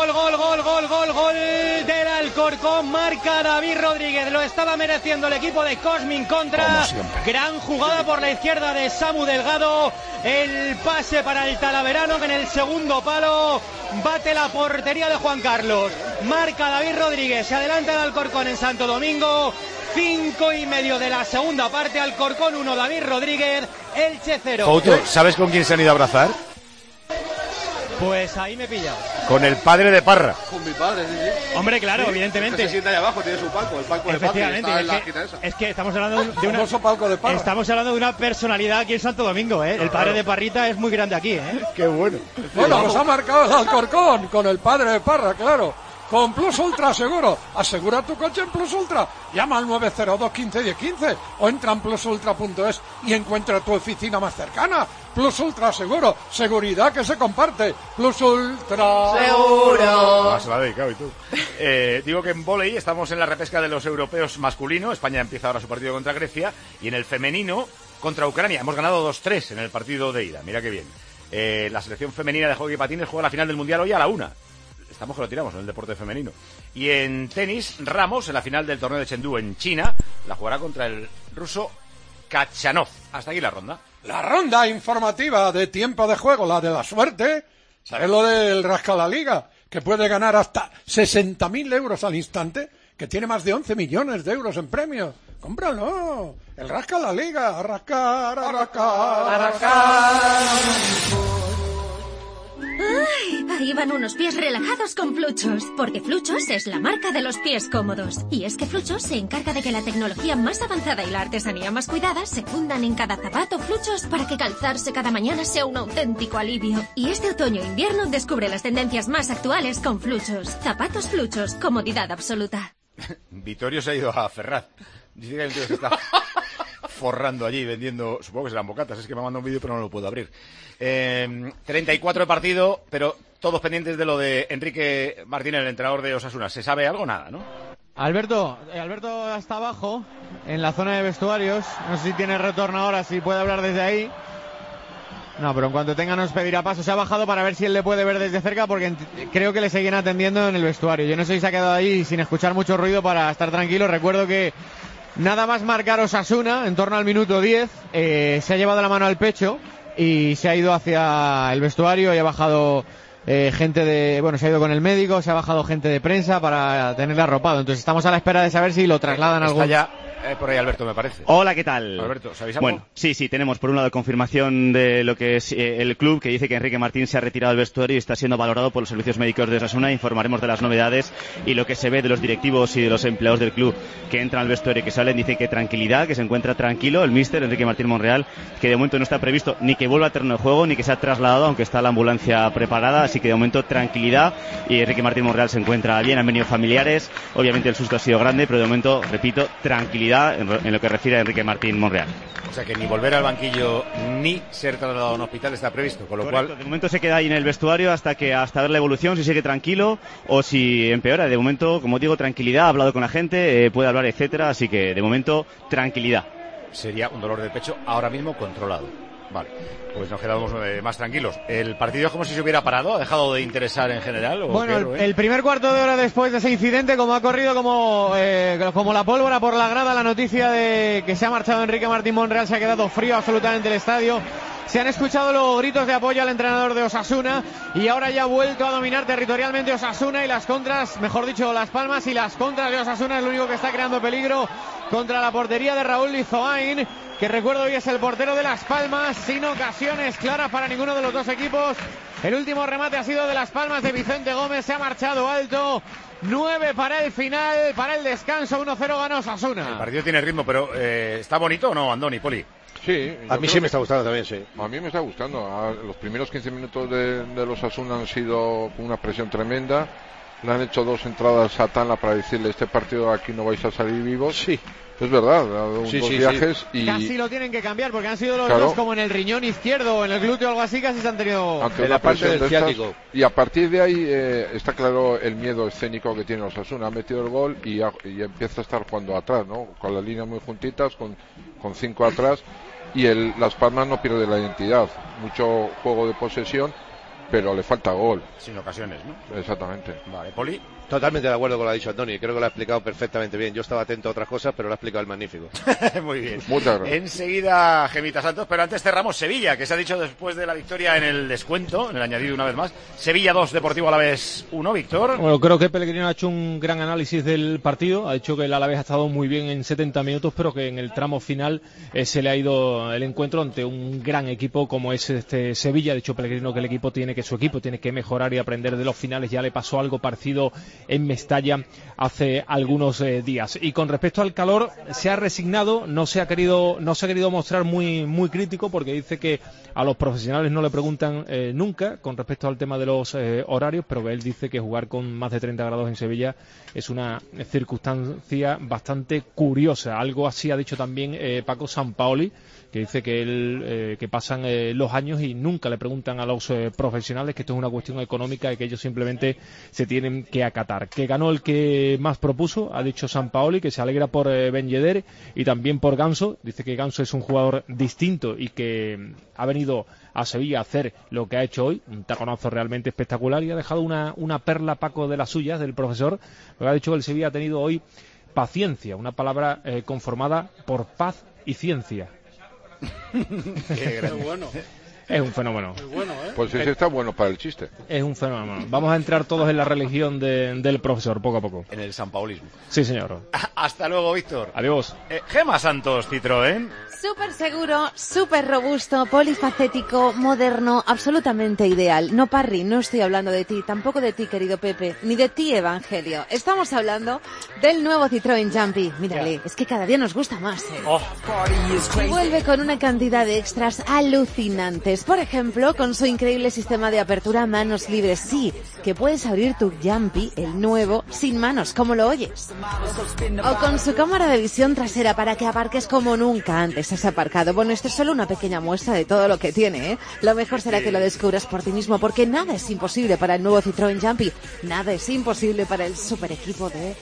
del Alcorcón! Marca David Rodríguez. Lo estaba mereciendo el equipo de Cosmin contra. Gran jugada por la izquierda de Samu Delgado. El pase para el Talaverano que en el segundo palo bate la portería de Juan Carlos. Marca David Rodríguez. Se adelanta el Alcorcón en Santo Domingo. 5:30 de la segunda parte. Alcorcón 1, David Rodríguez, Elche 0. Fouto, ¿sabes con quién se han ido a abrazar? Pues ahí me pillas. Con el padre de Parra. Con mi padre, sí. Hombre, claro, sí, evidentemente. Se sienta ahí abajo, tiene su palco, el palco de Parra. Efectivamente, es que estamos hablando de una palco de Parra. Estamos hablando de una personalidad aquí en Santo Domingo, ¿eh? El padre de Parrita es muy grande aquí, ¿eh? Qué bueno. Bueno, pues ha marcado el Alcorcón con el padre de Parra, claro. Con Plus Ultra Seguro. Asegura tu coche en Plus Ultra. Llama al 902 15 10 15 o entra en plusultra.es y encuentra tu oficina más cercana. Plus Ultra Seguro. Seguridad que se comparte. Plus Ultra Seguro. Se la ha dedicado y tú. Digo que en vóley estamos en la repesca de los europeos masculino. España empieza ahora su partido contra Grecia. Y en el femenino contra Ucrania. Hemos ganado 2-3 en el partido de ida. Mira qué bien. La selección femenina de hockey y patines juega la final del Mundial hoy a la 1. Estamos que lo tiramos en el deporte femenino. Y en tenis, Ramos, en la final del torneo de Chengdu en China, la jugará contra el ruso Kachanov. Hasta aquí la ronda. La ronda informativa de tiempo de juego, la de la suerte. ¿Sabes lo del Rasca la Liga? Que puede ganar hasta 60.000 euros al instante, que tiene más de 11 millones de euros en premios. ¡Cómpralo! El Rasca la Liga. A rascar, a rascar, a rascar. ¡Ay! Ahí van unos pies relajados con Fluchos, porque Fluchos es la marca de los pies cómodos. Y es que Fluchos se encarga de que la tecnología más avanzada y la artesanía más cuidada se fundan en cada zapato Fluchos para que calzarse cada mañana sea un auténtico alivio. Y este otoño e invierno descubre las tendencias más actuales con Fluchos. Zapatos Fluchos, comodidad absoluta. Vittorio se ha ido a Ferraz. Dice que hay un tío que está forrando allí vendiendo, supongo que serán bocatas, es que me ha mandado un vídeo pero no lo puedo abrir. 34 de partido, pero todos pendientes de lo de Enrique Martínez, el entrenador de Osasuna. ¿Se sabe algo? Nada, ¿no? Alberto está abajo, en la zona de vestuarios. No sé si tiene retorno ahora, si puede hablar desde ahí. No, pero en cuanto tenga nos pedirá paso. Se ha bajado para ver si él le puede ver desde cerca, porque creo que le siguen atendiendo en el vestuario. Yo no sé si se ha quedado ahí sin escuchar mucho ruido para estar tranquilo. Recuerdo que nada más marcar Osasuna, en torno al minuto 10, se ha llevado la mano al pecho y se ha ido hacia el vestuario y ha bajado se ha ido con el médico, se ha bajado gente de prensa para tenerle arropado. Entonces estamos a la espera de saber si lo trasladan a algún... Está ya por ahí Alberto, me parece. Hola, ¿qué tal? Alberto, ¿sabéis algo? Bueno, sí, tenemos por un lado confirmación de lo que es el club, que dice que Enrique Martín se ha retirado del vestuario y está siendo valorado por los servicios médicos de Osasuna. Informaremos de las novedades y lo que se ve de los directivos y de los empleados del club que entran al vestuario y que salen. Dice que tranquilidad, que se encuentra tranquilo el míster Enrique Martín Monreal, que de momento no está previsto ni que vuelva al terreno de juego ni que sea trasladado, aunque está la ambulancia preparada, así que de momento tranquilidad. Y Enrique Martín Monreal se encuentra bien, han venido familiares, obviamente el susto ha sido grande, pero de momento, repito, tranquilidad en lo que refiere a Enrique Martín Monreal. O sea que ni volver al banquillo ni ser trasladado a un hospital está previsto, con lo Correcto, cual... De momento se queda ahí en el vestuario hasta ver la evolución, si sigue tranquilo o si empeora. De momento, como digo, tranquilidad, ha hablado con la gente, puede hablar, etcétera, así que de momento, tranquilidad. Sería un dolor de pecho ahora mismo controlado. Vale, pues nos quedamos más tranquilos. ¿El partido es como si se hubiera parado? ¿Ha dejado de interesar en general? ¿O bueno, el primer cuarto de hora después de ese incidente, como ha corrido como la pólvora por la grada, la noticia de que se ha marchado Enrique Martín Monreal, se ha quedado frío absolutamente el estadio. Se han escuchado los gritos de apoyo al entrenador de Osasuna y ahora ya ha vuelto a dominar territorialmente Osasuna y las contras, mejor dicho, Las Palmas y las contras de Osasuna es lo único que está creando peligro contra la portería de Raúl Lizoain, que recuerdo hoy es el portero de Las Palmas, sin ocasiones claras para ninguno de los dos equipos. El último remate ha sido de Las Palmas, de Vicente Gómez, se ha marchado alto 9 para el final, para el descanso, 1-0 ganó Osasuna. El partido tiene ritmo, pero ¿está bonito o no, Andoni, Poli? Sí. A mí sí me está gustando también, sí. A mí me está gustando. Los primeros 15 minutos de los Osasuna han sido con una presión tremenda. Le han hecho 2 entradas a Tala para decirle, este partido aquí no vais a salir vivos. Sí. Es verdad, ha dado 2 viajes y... Casi lo tienen que cambiar porque han sido los dos como en el riñón izquierdo o en el glúteo o algo así, casi se han tenido... En la parte del ciático. Y a partir de ahí está claro el miedo escénico que tiene Osasuna. Ha metido el gol y empieza a estar jugando atrás, ¿no? Con las líneas muy juntitas, con 5 atrás. Y Las Palmas no pierde la identidad. Mucho juego de posesión, pero le falta gol. Sin ocasiones, ¿no? Exactamente. Vale, Poli. Totalmente de acuerdo con lo que ha dicho Andoni, creo que lo ha explicado perfectamente bien. Yo estaba atento a otras cosas, pero lo ha explicado el magnífico. Muy bien. Muchas gracias. Enseguida, Gemita Santos, pero antes cerramos Sevilla, que se ha dicho después de la victoria en el descuento, en el añadido una vez más. Sevilla 2, Deportivo Alavés 1, Víctor. Bueno, creo que Pellegrino ha hecho un gran análisis del partido, ha dicho que el Alavés ha estado muy bien en 70 minutos, pero que en el tramo final se le ha ido el encuentro ante un gran equipo como es este Sevilla. Ha dicho Pellegrino que su equipo tiene que mejorar y aprender de los finales. Ya le pasó algo parecido en Mestalla hace algunos días. Y con respecto al calor, se ha resignado, no se ha querido mostrar muy crítico, porque dice que a los profesionales no le preguntan nunca con respecto al tema de los horarios, pero que él dice que jugar con más de 30 grados en Sevilla es una circunstancia bastante curiosa. Algo así ha dicho también Paco Sampaoli, que dice que que pasan los años y nunca le preguntan a los profesionales, que esto es una cuestión económica y que ellos simplemente se tienen que acatar. Que ganó el que más propuso, ha dicho Sampaoli, que se alegra por Ben Yedder y también por Ganso. Dice que Ganso es un jugador distinto y que ha venido a Sevilla a hacer lo que ha hecho hoy, un taconazo realmente espectacular, y ha dejado una perla, Paco, de las suyas, del profesor, porque ha dicho que el Sevilla ha tenido hoy paciencia, una palabra conformada por paz y ciencia. Qué bueno. Es un fenómeno. Bueno, pues ese está bueno para el chiste. Es un fenómeno. Vamos a entrar todos en la religión del profesor, poco a poco. En el sanpaulismo. Sí, señor. Hasta luego, Víctor. Adiós. Gema Santos, Citroën. Súper seguro, súper robusto, polifacético, moderno, absolutamente ideal. No, Parry, no estoy hablando de ti, tampoco de ti, querido Pepe, ni de ti, Evangelio. Estamos hablando del nuevo Citroën Jumpy. Mírale, es que cada día nos gusta más, ¿eh? Oh. Y vuelve con una cantidad de extras alucinantes. Por ejemplo, con su increíble sistema de apertura a manos libres. Sí, que puedes abrir tu Jumpy, el nuevo, sin manos, como lo oyes. O con su cámara de visión trasera para que aparques como nunca antes has aparcado. Bueno, esto es solo una pequeña muestra de todo lo que tiene, ¿eh? Lo mejor será que lo descubras por ti mismo, porque nada es imposible para el nuevo Citroën Jumpy. Nada es imposible para el super equipo de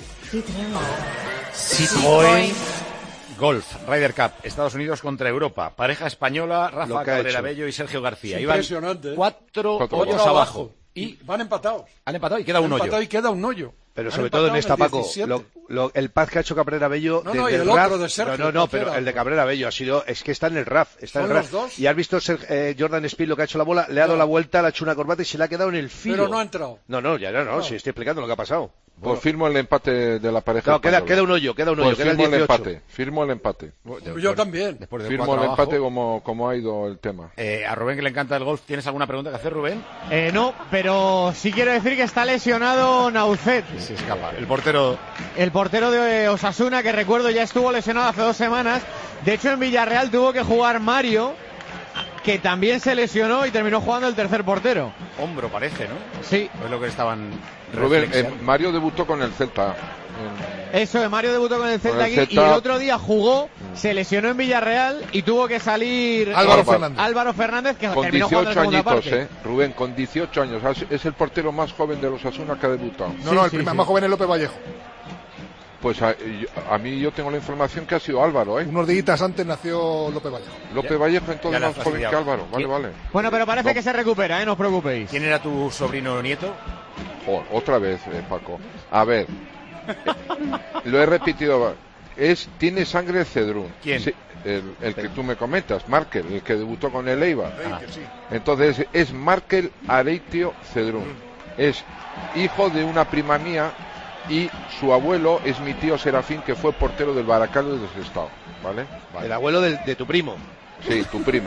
Citroën. Golf, Ryder Cup, Estados Unidos contra Europa. Pareja española, Rafa Cabrera Bello y Sergio García. Es impresionante. Iban 4 hoyos abajo. Y van empatados. Han empatado y queda un hoyo. Y queda un hoyo. Pero sobre todo en esta, Paco, el paz que ha hecho Cabrera Bello... No, y el otro de Sergio. No, pero el de Cabrera Bello es que está en el RAF. Son los dos. Y has visto Jordan Spieth lo que ha hecho la bola, le ha dado la vuelta, le ha hecho una corbata y se le ha quedado en el filo. Pero no ha entrado. No, sí, estoy explicando lo que ha pasado. Pues firmo el empate de la pareja. No, queda un hoyo, queda pues el 18. Firmo el empate. Yo también. Firmo el empate como ha ido el tema. A Rubén, que le encanta el golf, ¿tienes alguna pregunta que hacer, Rubén? No, pero sí quiero decir que está lesionado Naucet. Se escapa. El portero de Osasuna, que recuerdo ya estuvo lesionado hace 2 semanas. De hecho, en Villarreal tuvo que jugar Mario, que también se lesionó y terminó jugando el tercer portero. Hombro parece, ¿no? Sí. Es lo que estaban... Rubén, Mario debutó con el Celta. Eso, de Mario debutó con el Celta aquí y el otro día jugó, se lesionó en Villarreal y tuvo que salir Álvaro Fernández, que con terminó jugando en la segunda parte. Rubén, con 18 años, es el portero más joven de los Osasuna que ha debutado. El primer más joven es López Vallejo. Pues a mí yo tengo la información que ha sido Álvaro, ¿eh? Unos días antes nació López Vallejo. López Vallejo entonces más joven que Álvaro, vale. Bueno, pero parece que se recupera, no os preocupéis. ¿Quién era tu sobrino nieto? Otra vez, Paco. A ver, lo he repetido. Tiene sangre Cedrún. ¿Quién? Sí, el que tú me comentas, Markel, el que debutó con el Eibar. Sí. Entonces es Markel Areitio Cedrún. Es hijo de una prima mía y su abuelo es mi tío Serafín, que fue portero del Barakaldo de Sestao, ¿vale? El abuelo de tu primo. Sí, tu prima.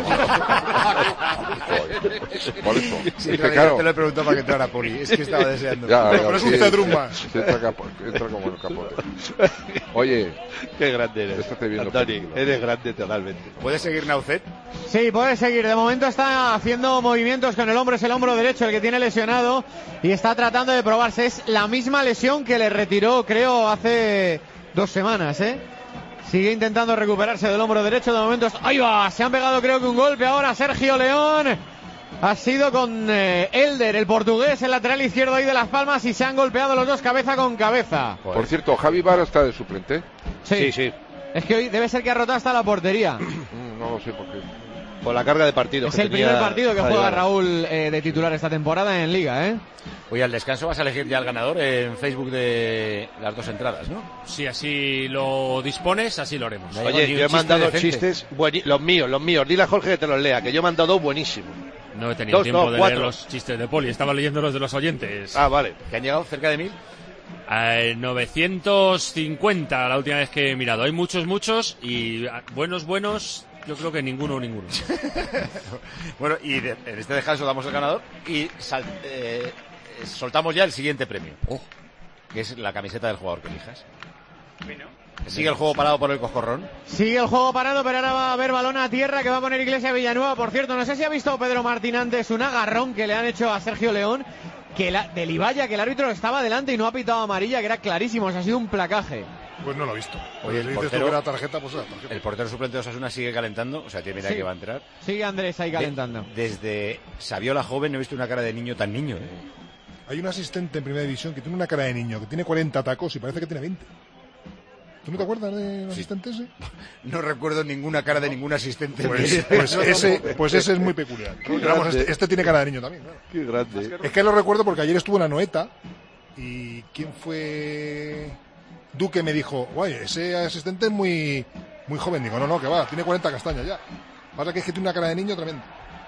Por eso. Sí, es que, claro, te lo he preguntado para que entrara Poli. Es que estaba deseando. Ya, pero es un cedrumba. Entra como el capote. Oye, qué grande eres. Estate viendo Antoni, eres grande totalmente. ¿Puedes seguir Naucet? Sí, puede seguir. De momento está haciendo movimientos con el hombro. Es el hombro derecho el que tiene lesionado y está tratando de probarse. Es la misma lesión que le retiró, creo, hace 2 semanas, ¿eh? Sigue intentando recuperarse del hombro derecho. De momento, ¡ahí va! Se han pegado, creo que un golpe ahora Sergio León. Ha sido con Elder, el portugués, el lateral izquierdo ahí de Las Palmas, y se han golpeado los dos cabeza con cabeza. Por cierto, Javi Vara está de suplente. Sí. Es que hoy debe ser que ha roto hasta la portería. No lo sé por qué. Por la carga de partido. Es el primer partido que juega Raúl de titular esta temporada en Liga, ¿eh? Oye, al descanso vas a elegir ya el ganador en Facebook de las 2 entradas, ¿no? Si así lo dispones, así lo haremos. Oye, yo he mandado chistes, los míos. Dile a Jorge que te los lea, que yo he mandado 2 buenísimos. No he tenido tiempo de leer los chistes de Poli, estaba leyendo los de los oyentes. Ah, vale. ¿Que han llegado cerca de 1000? 950 la última vez que he mirado. Hay muchos y buenos, yo creo que ninguno. Bueno, y en este descanso damos el ganador y soltamos ya el siguiente premio, que es la camiseta del jugador que elijas. Bueno. ¿Sigue el juego parado por el coscorrón? Sigue el juego parado, pero ahora va a haber balón a tierra que va a poner Iglesias Villanueva. Por cierto, no sé si ha visto Pedro Martín antes un agarrón que le han hecho a Sergio León, de Libaya, que el árbitro estaba delante y no ha pitado amarilla, que era clarísimo. O sea, ha sido un placaje. Pues no lo he visto. Oye, el portero, era tarjeta, pues era tarjeta. El portero suplente de Osasuna sigue calentando, o sea, tiene pinta que va a entrar. Sigue Andrés ahí calentando. Desde Saviola joven no he visto una cara de niño tan niño, ¿eh? Hay un asistente en primera división que tiene una cara de niño, que tiene 40 tacos y parece que tiene 20. ¿Tú no te acuerdas de un asistente ese? No recuerdo ninguna cara de ningún asistente. Pues ese es muy peculiar. Pero vamos, este tiene cara de niño también, claro. Qué grande. Es que lo recuerdo porque ayer estuvo en Anoeta y ¿quién fue? Duque me dijo, guay, ese asistente es muy joven. Digo, no, que va, tiene 40 castañas ya. Pasa que es que tiene una cara de niño tremenda.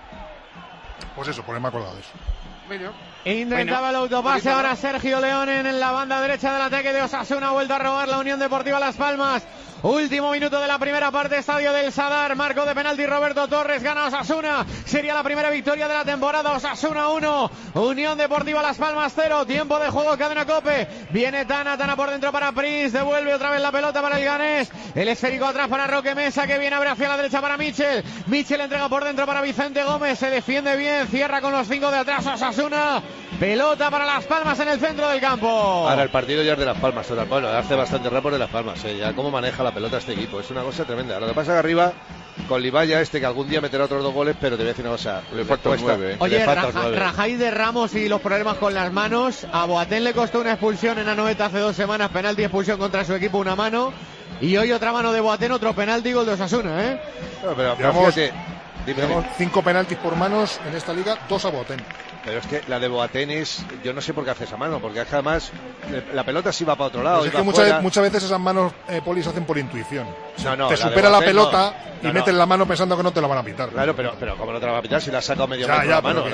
Pues eso, porque me he acordado de eso. Intentaba el autopase ahora Sergio León en la banda derecha del ataque de Osasuna. Ha vuelto a robar la Unión Deportiva Las Palmas. Último minuto de la primera parte, estadio del Sadar. Marco de penalti Roberto Torres, gana Osasuna. Sería la primera victoria de la temporada. Osasuna 1, Unión Deportiva Las Palmas 0. Tiempo de juego, cadena Cope. Viene Tana por dentro para Prince. Devuelve otra vez la pelota para el ganés. El esférico atrás para Roque Mesa, que viene a ver hacia la derecha para Michel. Michel entrega por dentro para Vicente Gómez. Se defiende bien, cierra con los 5 de atrás Osasuna. Pelota para Las Palmas en el centro del campo. Ahora el partido ya es de Las Palmas. Bueno, hace bastante rápido de Las Palmas. Ya cómo maneja la pelota este equipo. Es una cosa tremenda. Lo que pasa que arriba, con Libaya, que algún día meterá otros 2 goles, pero te voy a decir una cosa. Le falta 9. Oye, rajáis de Ramos y los problemas con las manos. A Boateng le costó una expulsión en Anoeta hace 2 semanas. Penalti, expulsión contra su equipo, una mano. Y hoy otra mano de Boateng, otro penalti, gol de Osasuna, ¿eh? Pero fíjate, tenemos 5 penaltis por manos en esta liga, 2 a Boateng. Pero es que la de Boateng yo no sé por qué hace esa mano, porque además la pelota sí va para otro lado. Pues es que muchas veces esas manos, Poli, se hacen por intuición. No, te supera la pelota y metes la mano pensando que no te la van a pitar. Claro, pero como no te la van a pitar si la has sacado medio metro la mano,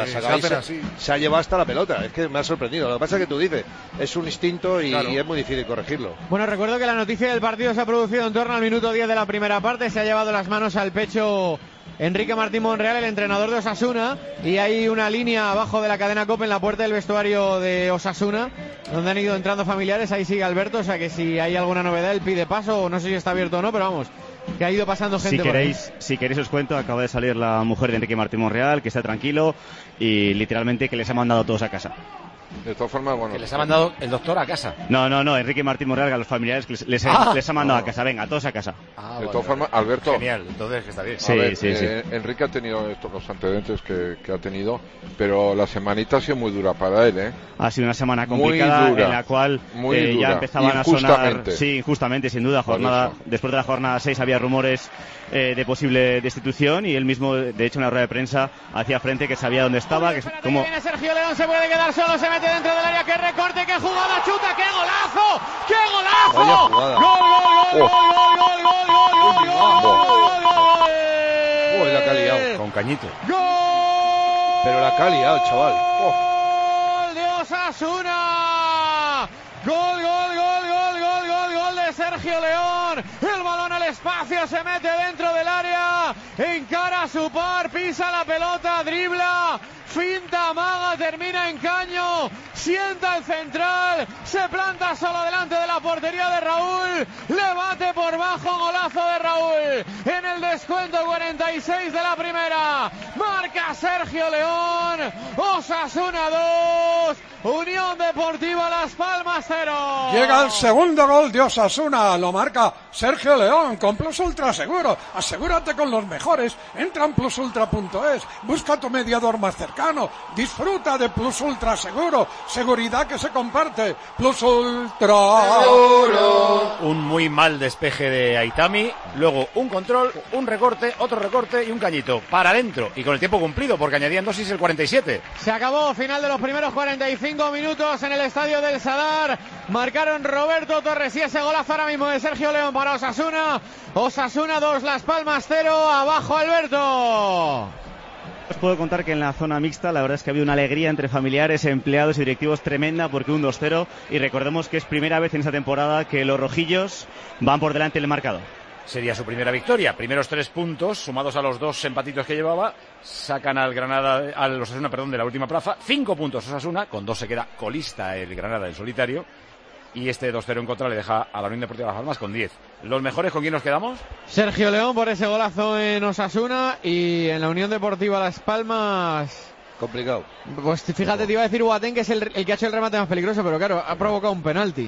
se ha llevado hasta la pelota. Es que me ha sorprendido. Lo que pasa es que tú dices, es un instinto y es muy difícil corregirlo. Bueno, recuerdo que la noticia del partido se ha producido en torno al minuto 10 de la primera parte. Se ha llevado las manos al pecho Enrique Martín Monreal, el entrenador de Osasuna, y hay una línea abajo de la cadena COPE en la puerta del vestuario de Osasuna, donde han ido entrando familiares. Ahí sigue Alberto, o sea que si hay alguna novedad él pide paso, o no sé si está abierto o no, pero vamos, que ha ido pasando gente. Si queréis os cuento, acaba de salir la mujer de Enrique Martín Monreal, que está tranquilo y literalmente que les ha mandado a todos a casa. De todas formas, bueno. Que les ha mandado el doctor a casa. No, Enrique Martín Monreal, a los familiares les ha mandado a casa. Venga, a todos a casa. De todas formas, Alberto. Genial, entonces que está bien. Sí. Enrique ha tenido los antecedentes que ha tenido, pero la semanita ha sido muy dura para él, ¿eh? Ha sido una semana complicada en la cual ya empezaban a sonar. Sí, justamente, sin duda. Después de la jornada 6 había rumores de posible destitución y él mismo, de hecho, en la rueda de prensa hacía frente que sabía dónde estaba. Como viene Sergio León, se puede quedar solo, se mete dentro del área, que recorte, que jugada, chuta, qué golazo, qué golazo. Gol, la que ha liado. Con Cañito. Pero la que ha liado, chaval. Gol de Osasuna. Gol de Sergio Sergio León, el balón al espacio, se mete dentro del área, encara a su par, pisa la pelota, dribla, finta, amaga, termina en caño, sienta el central, se planta solo delante de la portería de Raúl, le bate por bajo, golazo de Raúl, en el descuento 46 de la primera, marca Sergio León, Osasuna 2, Unión Deportiva Las Palmas 0. Llega el segundo gol de Osasuna, lo marca Sergio León con Plus Ultra Seguro. Asegúrate con los mejores, entra en plusultra.es, busca tu mediador más cercano, disfruta de Plus Ultra Seguro, seguridad que se comparte, Plus Ultra Seguro. Un muy mal despeje de Aitami, luego un control, un recorte, otro recorte y un cañito para adentro, y con el tiempo cumplido porque añadían dosis el 47. Se acabó, final de los primeros 45 minutos en el estadio del Sadar. Marcaron Roberto Torres y ese golazo ahora mismo de Sergio León para Osasuna. Osasuna 2, Las Palmas 0. Abajo Alberto. Os puedo contar que en la zona mixta la verdad es que ha habido una alegría entre familiares, empleados y directivos tremenda porque un 2-0, y recordemos que es primera vez en esta temporada que los rojillos van por delante del marcador. Sería su primera victoria. Primeros 3 puntos, sumados a los 2 empatitos que llevaba, sacan al Granada, al Osasuna, perdón, de la última plaza. 5 puntos Osasuna, con 2 se queda colista el Granada en solitario. Y este 2-0 en contra le deja a la Unión Deportiva Las Palmas con 10. ¿Los mejores con quién nos quedamos? Sergio León por ese golazo en Osasuna, y en la Unión Deportiva Las Palmas... Complicado. Pues fíjate, te iba a decir Boateng, que es el que ha hecho el remate más peligroso, pero claro, ha provocado un penalti.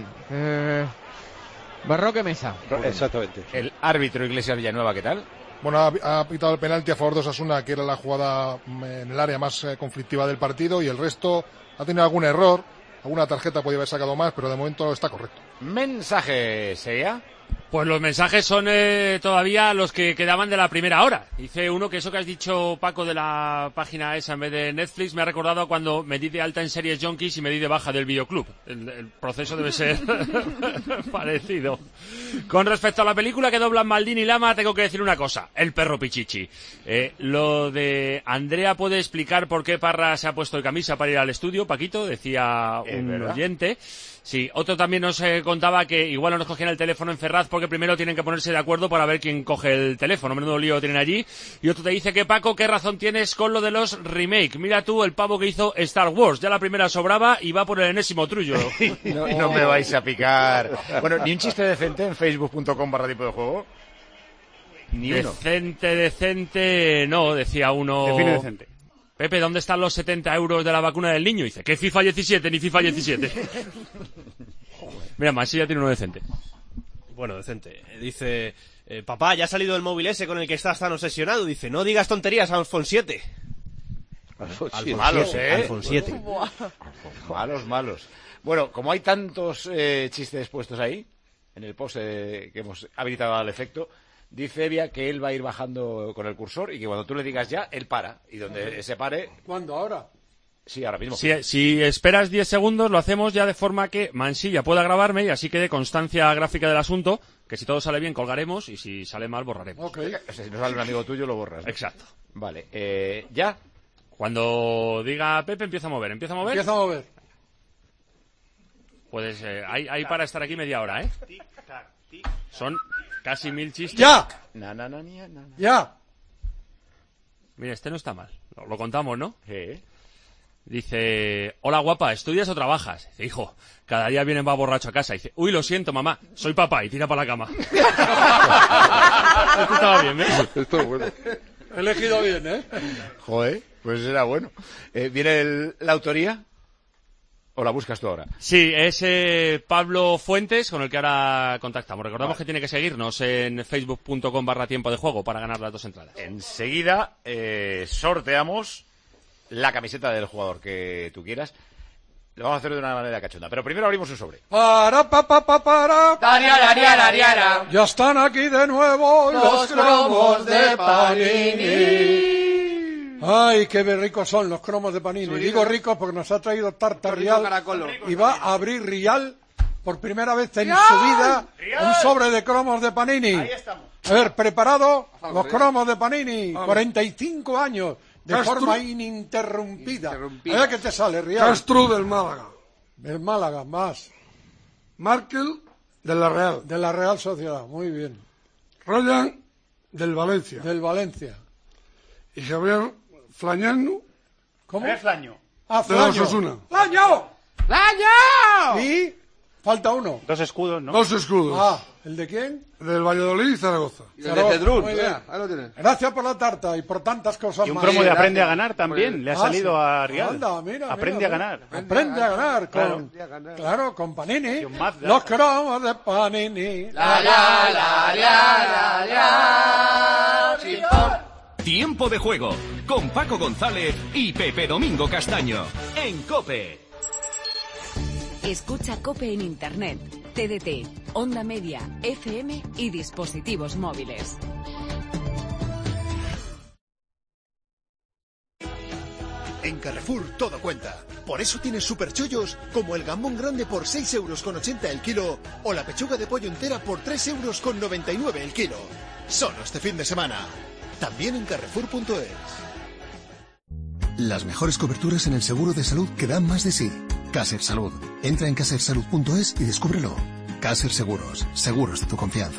Barroque Mesa. Exactamente. El árbitro Iglesias Villanueva, ¿qué tal? Bueno, ha pitado el penalti a favor de Osasuna, que era la jugada en el área más conflictiva del partido, y el resto ha tenido algún error, alguna tarjeta podría haber sacado más, pero de momento está correcto. Mensajes, ¿ya? Pues los mensajes son todavía los que quedaban de la primera hora. Dice uno que eso que has dicho, Paco, de la página esa en vez de Netflix, me ha recordado cuando me di de alta en Series Junkies y me di de baja del videoclub. El proceso debe ser parecido. Con respecto a la película que doblan Maldini y Lama, tengo que decir una cosa. El perro Pichichi. Lo de Andrea puede explicar por qué Parra se ha puesto de camisa para ir al estudio, Paquito, decía un oyente. Sí, otro también nos contaba que igual no nos cogían el teléfono en Ferraz porque primero tienen que ponerse de acuerdo para ver quién coge el teléfono. Menudo lío tienen allí. Y otro te dice que, Paco, ¿qué razón tienes con lo de los remake? Mira tú el pavo que hizo Star Wars. Ya la primera sobraba y va por el enésimo trullo. No me vais a picar. Bueno, ni un chiste decente en facebook.com/tipo de juego. Ni uno. Decente, no, decía uno. Define decente. Pepe, ¿dónde están los 70 euros de la vacuna del niño? Dice, ¿qué FIFA 17 ni FIFA 17? Mira, Mansi ya tiene uno decente. Bueno, decente. Dice, papá, ya ha salido el móvil ese con el que estás tan obsesionado. Dice, no digas tonterías, iPhone 7. Malos, iPhone 7. Malos. Bueno, como hay tantos chistes puestos ahí, en el post que hemos habilitado al efecto, dice Evia que él va a ir bajando con el cursor y que cuando tú le digas ya, él para. Y donde se pare... ¿Cuándo? ¿Ahora? Sí, ahora mismo. Si esperas 10 segundos, lo hacemos ya de forma que Mansilla pueda grabarme y así quede constancia gráfica del asunto, que si todo sale bien colgaremos y si sale mal borraremos. Okay. O sea, si no sale un amigo tuyo, lo borras, ¿no? Exacto. Vale, ¿ya? Cuando diga Pepe, empieza a mover. ¿Empieza a mover? Pues hay para estar aquí media hora, ¿eh? Son casi 1000 chistes. ¡Ya! ¡Ya! Mira, este no está mal. Lo contamos, ¿no? Sí. Dice, hola guapa, ¿estudias o trabajas? Dice, hijo, cada día viene va borracho a casa. Dice, uy, lo siento, mamá, soy papá, y tira para la cama. Esto estaba bien, ¿ves? Esto es bueno. He elegido bien, ¿eh? Joder, pues era bueno. ¿Viene la autoría? ¿O la buscas tú ahora? Sí, es Pablo Fuentes, con el que ahora contactamos. Recordamos que tiene que seguirnos en facebook.com/tiempo de juego para ganar las 2 entradas. Enseguida sorteamos la camiseta del jugador que tú quieras. Lo vamos a hacer de una manera cachonda, pero primero abrimos un sobre. Para. Ya están aquí de nuevo los cromos de Panini. Ay, qué ricos son los cromos de Panini. Digo ricos porque nos ha traído Tarta Rial y va a abrir Rial por primera vez en su vida un sobre de cromos de Panini. Ahí estamos. A ver, preparado los cromos de Panini. 45 años de forma ininterrumpida. A ver qué te sale, Rial. Castro del Málaga. Del Málaga, más. Markel De la Real Sociedad, muy bien. Ryan, del Valencia. Y Javier Flañano. ¿Cómo? Javier Flaño. De los Osasuna. ¡Flaño! Y falta uno. 2 escudos, ¿no? 2 escudos. Ah, ¿el de quién? Del Valladolid y Zaragoza. Y el de Cedrún. Muy bien. Ahí lo tienes. Gracias por la tarta y por tantas cosas y un más. promo de Aprende a Ganar también. Pues, le ha salido a Rial. Anda, mira, Aprende a ganar. Aprende a ganar. Claro, con Panini. Los cromos de Panini. Tiempo de juego con Paco González y Pepe Domingo Castaño en COPE. Escucha COPE en Internet, TDT, Onda Media, FM y dispositivos móviles. En Carrefour todo cuenta. Por eso tienes superchollos como el gambón grande por 6,80 € el kilo o la pechuga de pollo entera por 3,99 € el kilo. Solo este fin de semana. También en Carrefour.es. Las mejores coberturas en el seguro de salud que dan más de sí. Caser Salud. Entra en casersalud.es y descúbrelo. Caser Seguros. Seguros de tu confianza.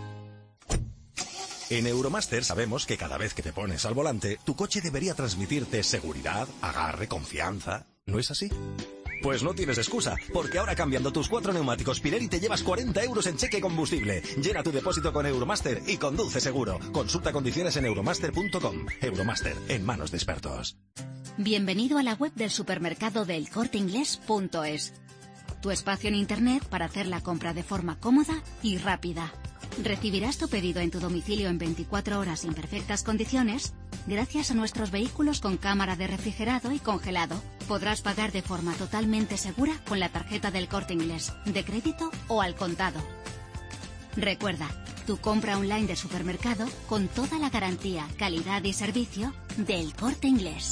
En Euromaster sabemos que cada vez que te pones al volante, tu coche debería transmitirte seguridad, agarre, confianza. ¿No es así? Pues no tienes excusa, porque ahora cambiando tus 4 neumáticos Pirelli te llevas 40 € en cheque combustible. Llena tu depósito con Euromaster y conduce seguro. Consulta condiciones en euromaster.com. Euromaster, en manos de expertos. Bienvenido a la web del supermercado de elcorteinglés.es. Tu espacio en Internet para hacer la compra de forma cómoda y rápida. Recibirás tu pedido en tu domicilio en 24 horas en perfectas condiciones, gracias a nuestros vehículos con cámara de refrigerado y congelado. Podrás pagar de forma totalmente segura con la tarjeta del Corte Inglés, de crédito o al contado. Recuerda, tu compra online de supermercado con toda la garantía, calidad y servicio del Corte Inglés.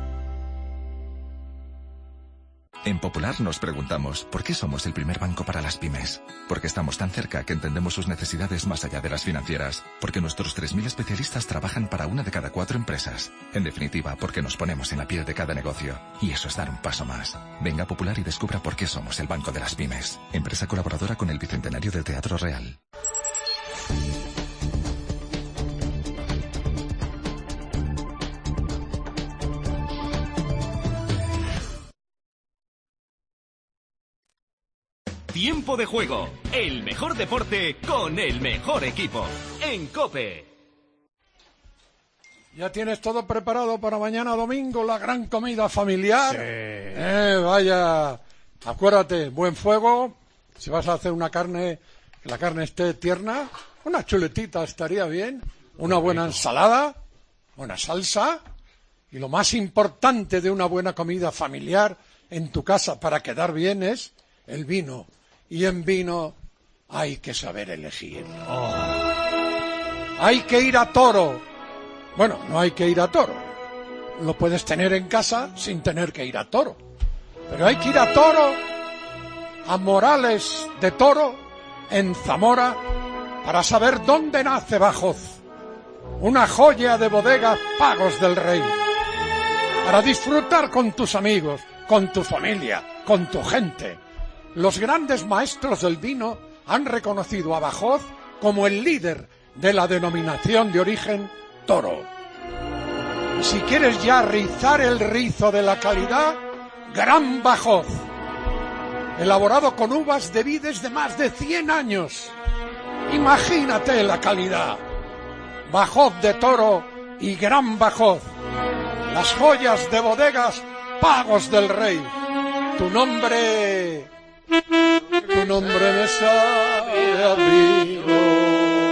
En Popular nos preguntamos ¿por qué somos el primer banco para las pymes? Porque estamos tan cerca que entendemos sus necesidades más allá de las financieras. Porque nuestros 3.000 especialistas trabajan para 1 de cada 4 empresas. En definitiva, porque nos ponemos en la piel de cada negocio. Y eso es dar un paso más. Venga a Popular y descubra por qué somos el banco de las pymes. Empresa colaboradora con el Bicentenario del Teatro Real. Tiempo de juego, el mejor deporte con el mejor equipo, en COPE. ¿Ya tienes todo preparado para mañana domingo, la gran comida familiar? Sí. Vaya, acuérdate, buen fuego, si vas a hacer una carne, que la carne esté tierna, una chuletita estaría bien, una buena ensalada, buena salsa, y lo más importante de una buena comida familiar en tu casa para quedar bien es el vino. Y en vino hay que saber elegir. Hay que ir a toro. Bueno, no hay que ir a toro. Lo puedes tener en casa sin tener que ir a toro. Pero hay que ir a toro, a Morales de Toro, en Zamora, para saber dónde nace Bajós. Una joya de bodega Pagos del Rey. Para disfrutar con tus amigos, con tu familia, con tu gente. Los grandes maestros del vino han reconocido a Bajós como el líder de la denominación de origen Toro. Y si quieres ya rizar el rizo de la calidad, Gran Bajós, elaborado con uvas de vides de más de 100 años. Imagínate la calidad. Bajós de Toro y Gran Bajós, las joyas de bodegas Pagos del Rey. Tu nombre me sabe amigo.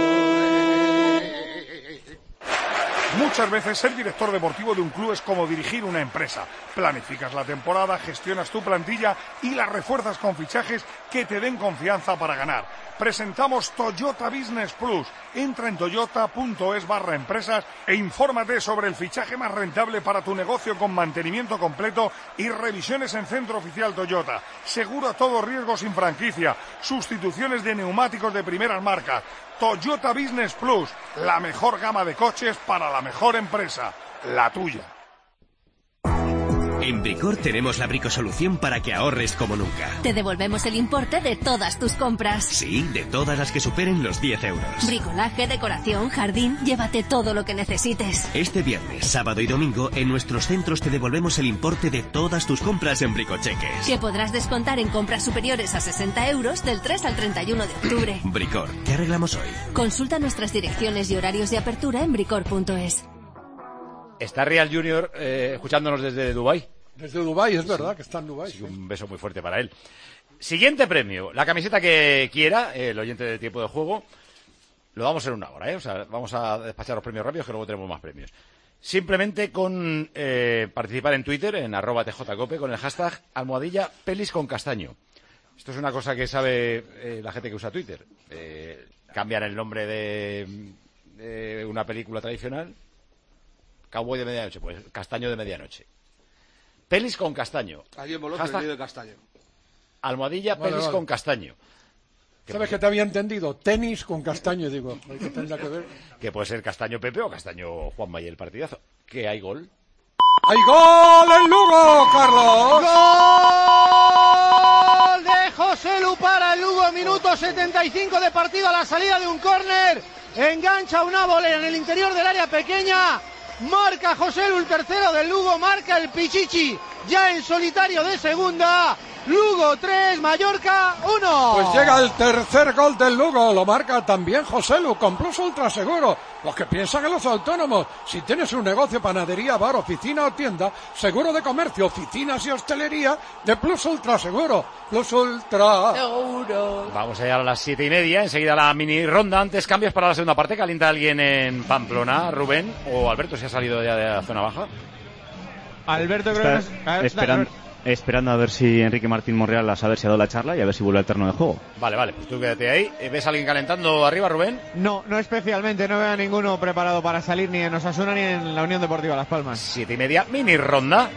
Muchas veces ser director deportivo de un club es como dirigir una empresa. Planificas la temporada, gestionas tu plantilla y la refuerzas con fichajes que te den confianza para ganar. Presentamos Toyota Business Plus. Entra en toyota.es/empresas e infórmate sobre el fichaje más rentable para tu negocio con mantenimiento completo y revisiones en Centro Oficial Toyota. Seguro a todo riesgo sin franquicia. Sustituciones de neumáticos de primeras marcas. Toyota Business Plus. La mejor gama de coches para la mejor empresa. La tuya. En Bricor tenemos la bricosolución para que ahorres como nunca. Te devolvemos el importe de todas tus compras. Sí, de todas las que superen los 10 euros. Bricolaje, decoración, jardín, llévate todo lo que necesites. Este viernes, sábado y domingo, en nuestros centros te devolvemos el importe de todas tus compras en Bricocheques. Que podrás descontar en compras superiores a 60 euros del 3 al 31 de octubre. Bricor, ¿qué arreglamos hoy? Consulta nuestras direcciones y horarios de apertura en bricor.es. Está Real Junior escuchándonos desde Dubái. Desde Dubái, es verdad que está en Dubái. Sí, un beso muy fuerte para él. Siguiente premio, la camiseta que quiera, el oyente de Tiempo de Juego. Lo vamos en una hora, O sea, vamos a despachar los premios rápidos, que luego tenemos más premios. Simplemente con participar en Twitter, en @tjcope, con el hashtag #pelisconcastaño. Esto es una cosa que sabe la gente que usa Twitter. Cambian el nombre de una película tradicional. Cowboy de medianoche, pues Castaño de medianoche. Pelis con castaño. Alguien voló Hashtag prendido de castaño. #pelis vale. con castaño. ¿Sabes que te había entendido? Tenis con castaño, digo. ¿Qué tendrá que ver? Que puede ser Castaño Pepe o Castaño Juanma y el partidazo. Que hay gol. ¡Hay gol en Lugo, Carlos! ¡Gol de José Lu para el Lugo! Minuto 75 de partido a la salida de un córner. Engancha una volea en el interior del área pequeña. Marca José Lu, el tercero del Lugo. Marca el Pichichi ya en solitario de segunda. Lugo 3, Mallorca 1. Pues llega el tercer gol del Lugo, lo marca también José Lu, con Plus Ultra Seguro. Los que piensan en los autónomos, si tienes un negocio, panadería, bar, oficina o tienda, seguro de comercio, oficinas y hostelería, de Plus Ultra Seguro. Plus Ultra Seguro. Vamos a llegar a las 7:30, enseguida la mini ronda. Antes cambios para la segunda parte. ¿Calienta alguien en Pamplona? Rubén o Alberto, si ha salido ya de la zona baja. Alberto creo que esperando a ver si Enrique Martín Monreal a saber si ha dado la charla y a ver si vuelve al terreno de juego. Vale, pues tú quédate ahí. ¿Ves a alguien calentando arriba, Rubén? No especialmente, no veo a ninguno preparado para salir ni en Osasuna ni en la Unión Deportiva Las Palmas. 7:30, mini ronda.